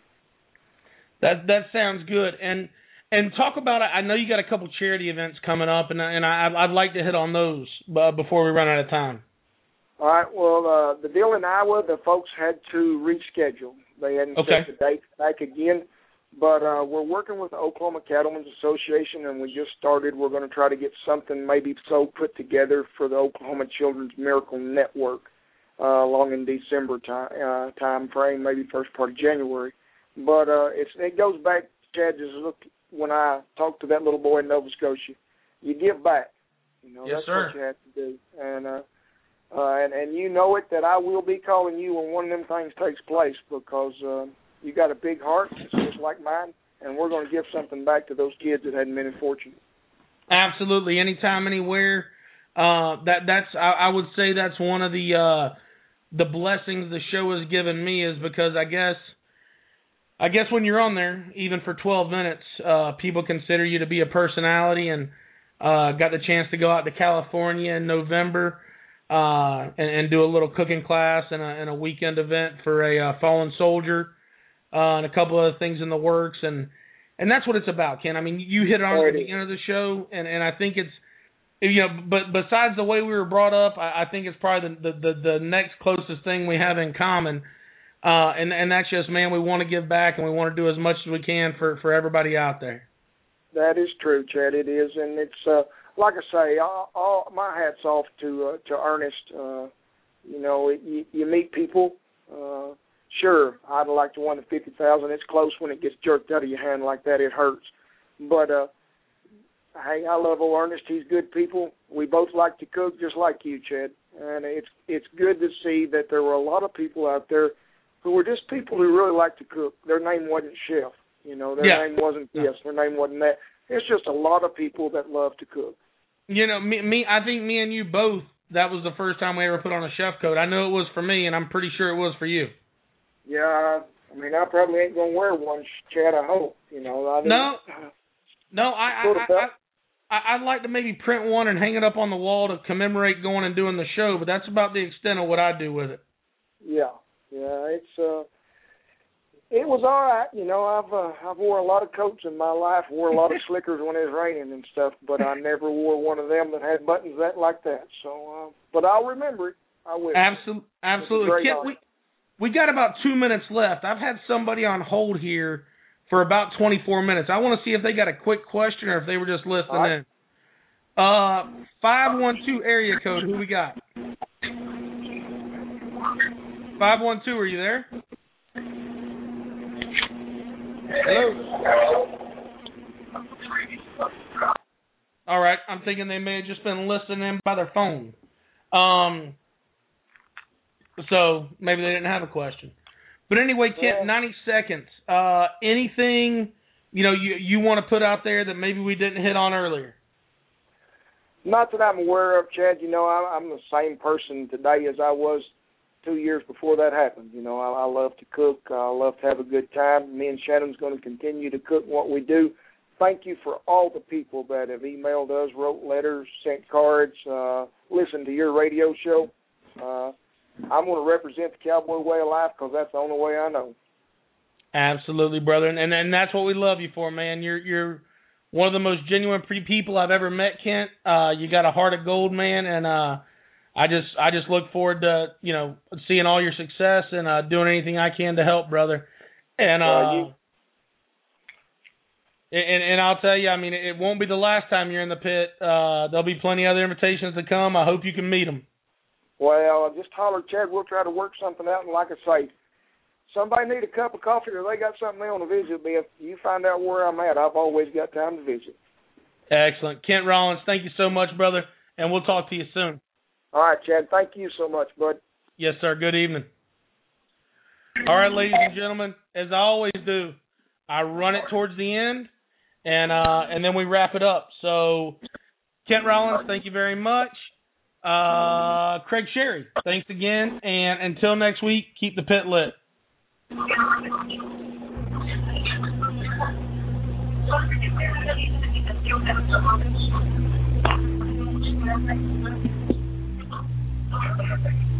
That that sounds good. And and talk about, I know you got a couple charity events coming up, and, and I, I'd like to hit on those uh, before we run out of time. All right, well, uh, the deal in Iowa, the folks had to reschedule. They hadn't okay. set the date back again. But uh, we're working with the Oklahoma Cattlemen's Association, and we just started. We're going to try to get something maybe so put together for the Oklahoma Children's Miracle Network uh, along in December time, uh, time frame, maybe first part of January. But uh, it's, it goes back, Chad, just look, when I talked to that little boy in Nova Scotia, you give back. You know, yes, that's sir. what you have to do. And, uh, uh, and, and you know it that I will be calling you when one of them things takes place because uh, – you got a big heart, just like mine, and we're going to give something back to those kids that hadn't been fortunate. Absolutely, anytime, anywhere. Uh, that that's I, I would say that's one of the uh, the blessings the show has given me is because I guess I guess when you're on there, even for twelve minutes, uh, people consider you to be a personality, and uh, got the chance to go out to California in November uh, and, and do a little cooking class and a, and a weekend event for a uh, fallen soldier. Uh, and a couple other things in the works, and and that's what it's about, Ken. I mean, you hit it on at the beginning of the show, and, and I think it's, you know, but besides the way we were brought up, I, I think it's probably the, the, the, the next closest thing we have in common, uh, and and that's just, man, we want to give back, and we want to do as much as we can for, for everybody out there. That is true, Chad. It is, and it's uh, like I say, all, all my hats off to uh, to Ernest. Uh, you know, it, you, you meet people. Uh, Sure, I'd like to win the fifty thousand. It's close when it gets jerked out of your hand like that. It hurts. But, uh, hey, I love old Ernest. He's good people. We both like to cook just like you, Chad. And it's it's good to see that there were a lot of people out there who were just people who really like to cook. Their name wasn't chef. You know, their yeah. name wasn't this. Their name wasn't that. It's just a lot of people that love to cook. You know, me, me, I think me and you both, that was the first time we ever put on a chef coat. I know it was for me, and I'm pretty sure it was for you. Yeah, I mean, I probably ain't gonna wear one, Chad. I hope. You know. I no, no. I, I, I, I, I'd like to maybe print one and hang it up on the wall to commemorate going and doing the show, but that's about the extent of what I do with it. Yeah, yeah. It's uh, it was all right. You know, I've uh, I've wore a lot of coats in my life. Wore a lot of slickers when it was raining and stuff, but I never wore one of them that had buttons that like that. So, uh, but I'll remember it. I will. Absolutely, absolutely. Kent, we. We got about two minutes left. I've had somebody on hold here for about twenty-four minutes. I want to see if they got a quick question or if they were just listening right. in. Uh, five one two area code. Who we got? five one two, are you there? Hello? All right, I'm thinking they may have just been listening in by their phone. Um... So maybe they didn't have a question. But anyway, Kent, yeah. ninety seconds. Uh, anything, you know, you you want to put out there that maybe we didn't hit on earlier? Not that I'm aware of, Chad. You know, I, I'm the same person today as I was two years before that happened. You know, I, I love to cook. I love to have a good time. Me and Shannon's going to continue to cook what we do. Thank you for all the people that have emailed us, wrote letters, sent cards, uh, listened to your radio show. Uh I'm going to represent the cowboy way of life because that's the only way I know. Absolutely, brother, and and that's what we love you for, man. You're you're one of the most genuine people I've ever met, Kent. Uh, you got a heart of gold, man, and uh, I just I just look forward to you know seeing all your success and uh, doing anything I can to help, brother. And uh, uh you- and and I'll tell you, I mean, it won't be the last time you're in the pit. Uh, there'll be plenty other invitations to come. I hope you can meet them. Well, just holler, Chad. We'll try to work something out. And like I say, somebody need a cup of coffee or they got something they want to visit me. If you find out where I'm at, I've always got time to visit. Excellent. Kent Rollins, thank you so much, brother, and we'll talk to you soon. All right, Chad. Thank you so much, bud. Yes, sir. Good evening. All right, ladies and gentlemen, as I always do, I run it towards the end, and uh, and then we wrap it up. So, Kent Rollins, thank you very much. Uh, Craig Sherry, thanks again. And until next week, keep the pit lit. Thank you.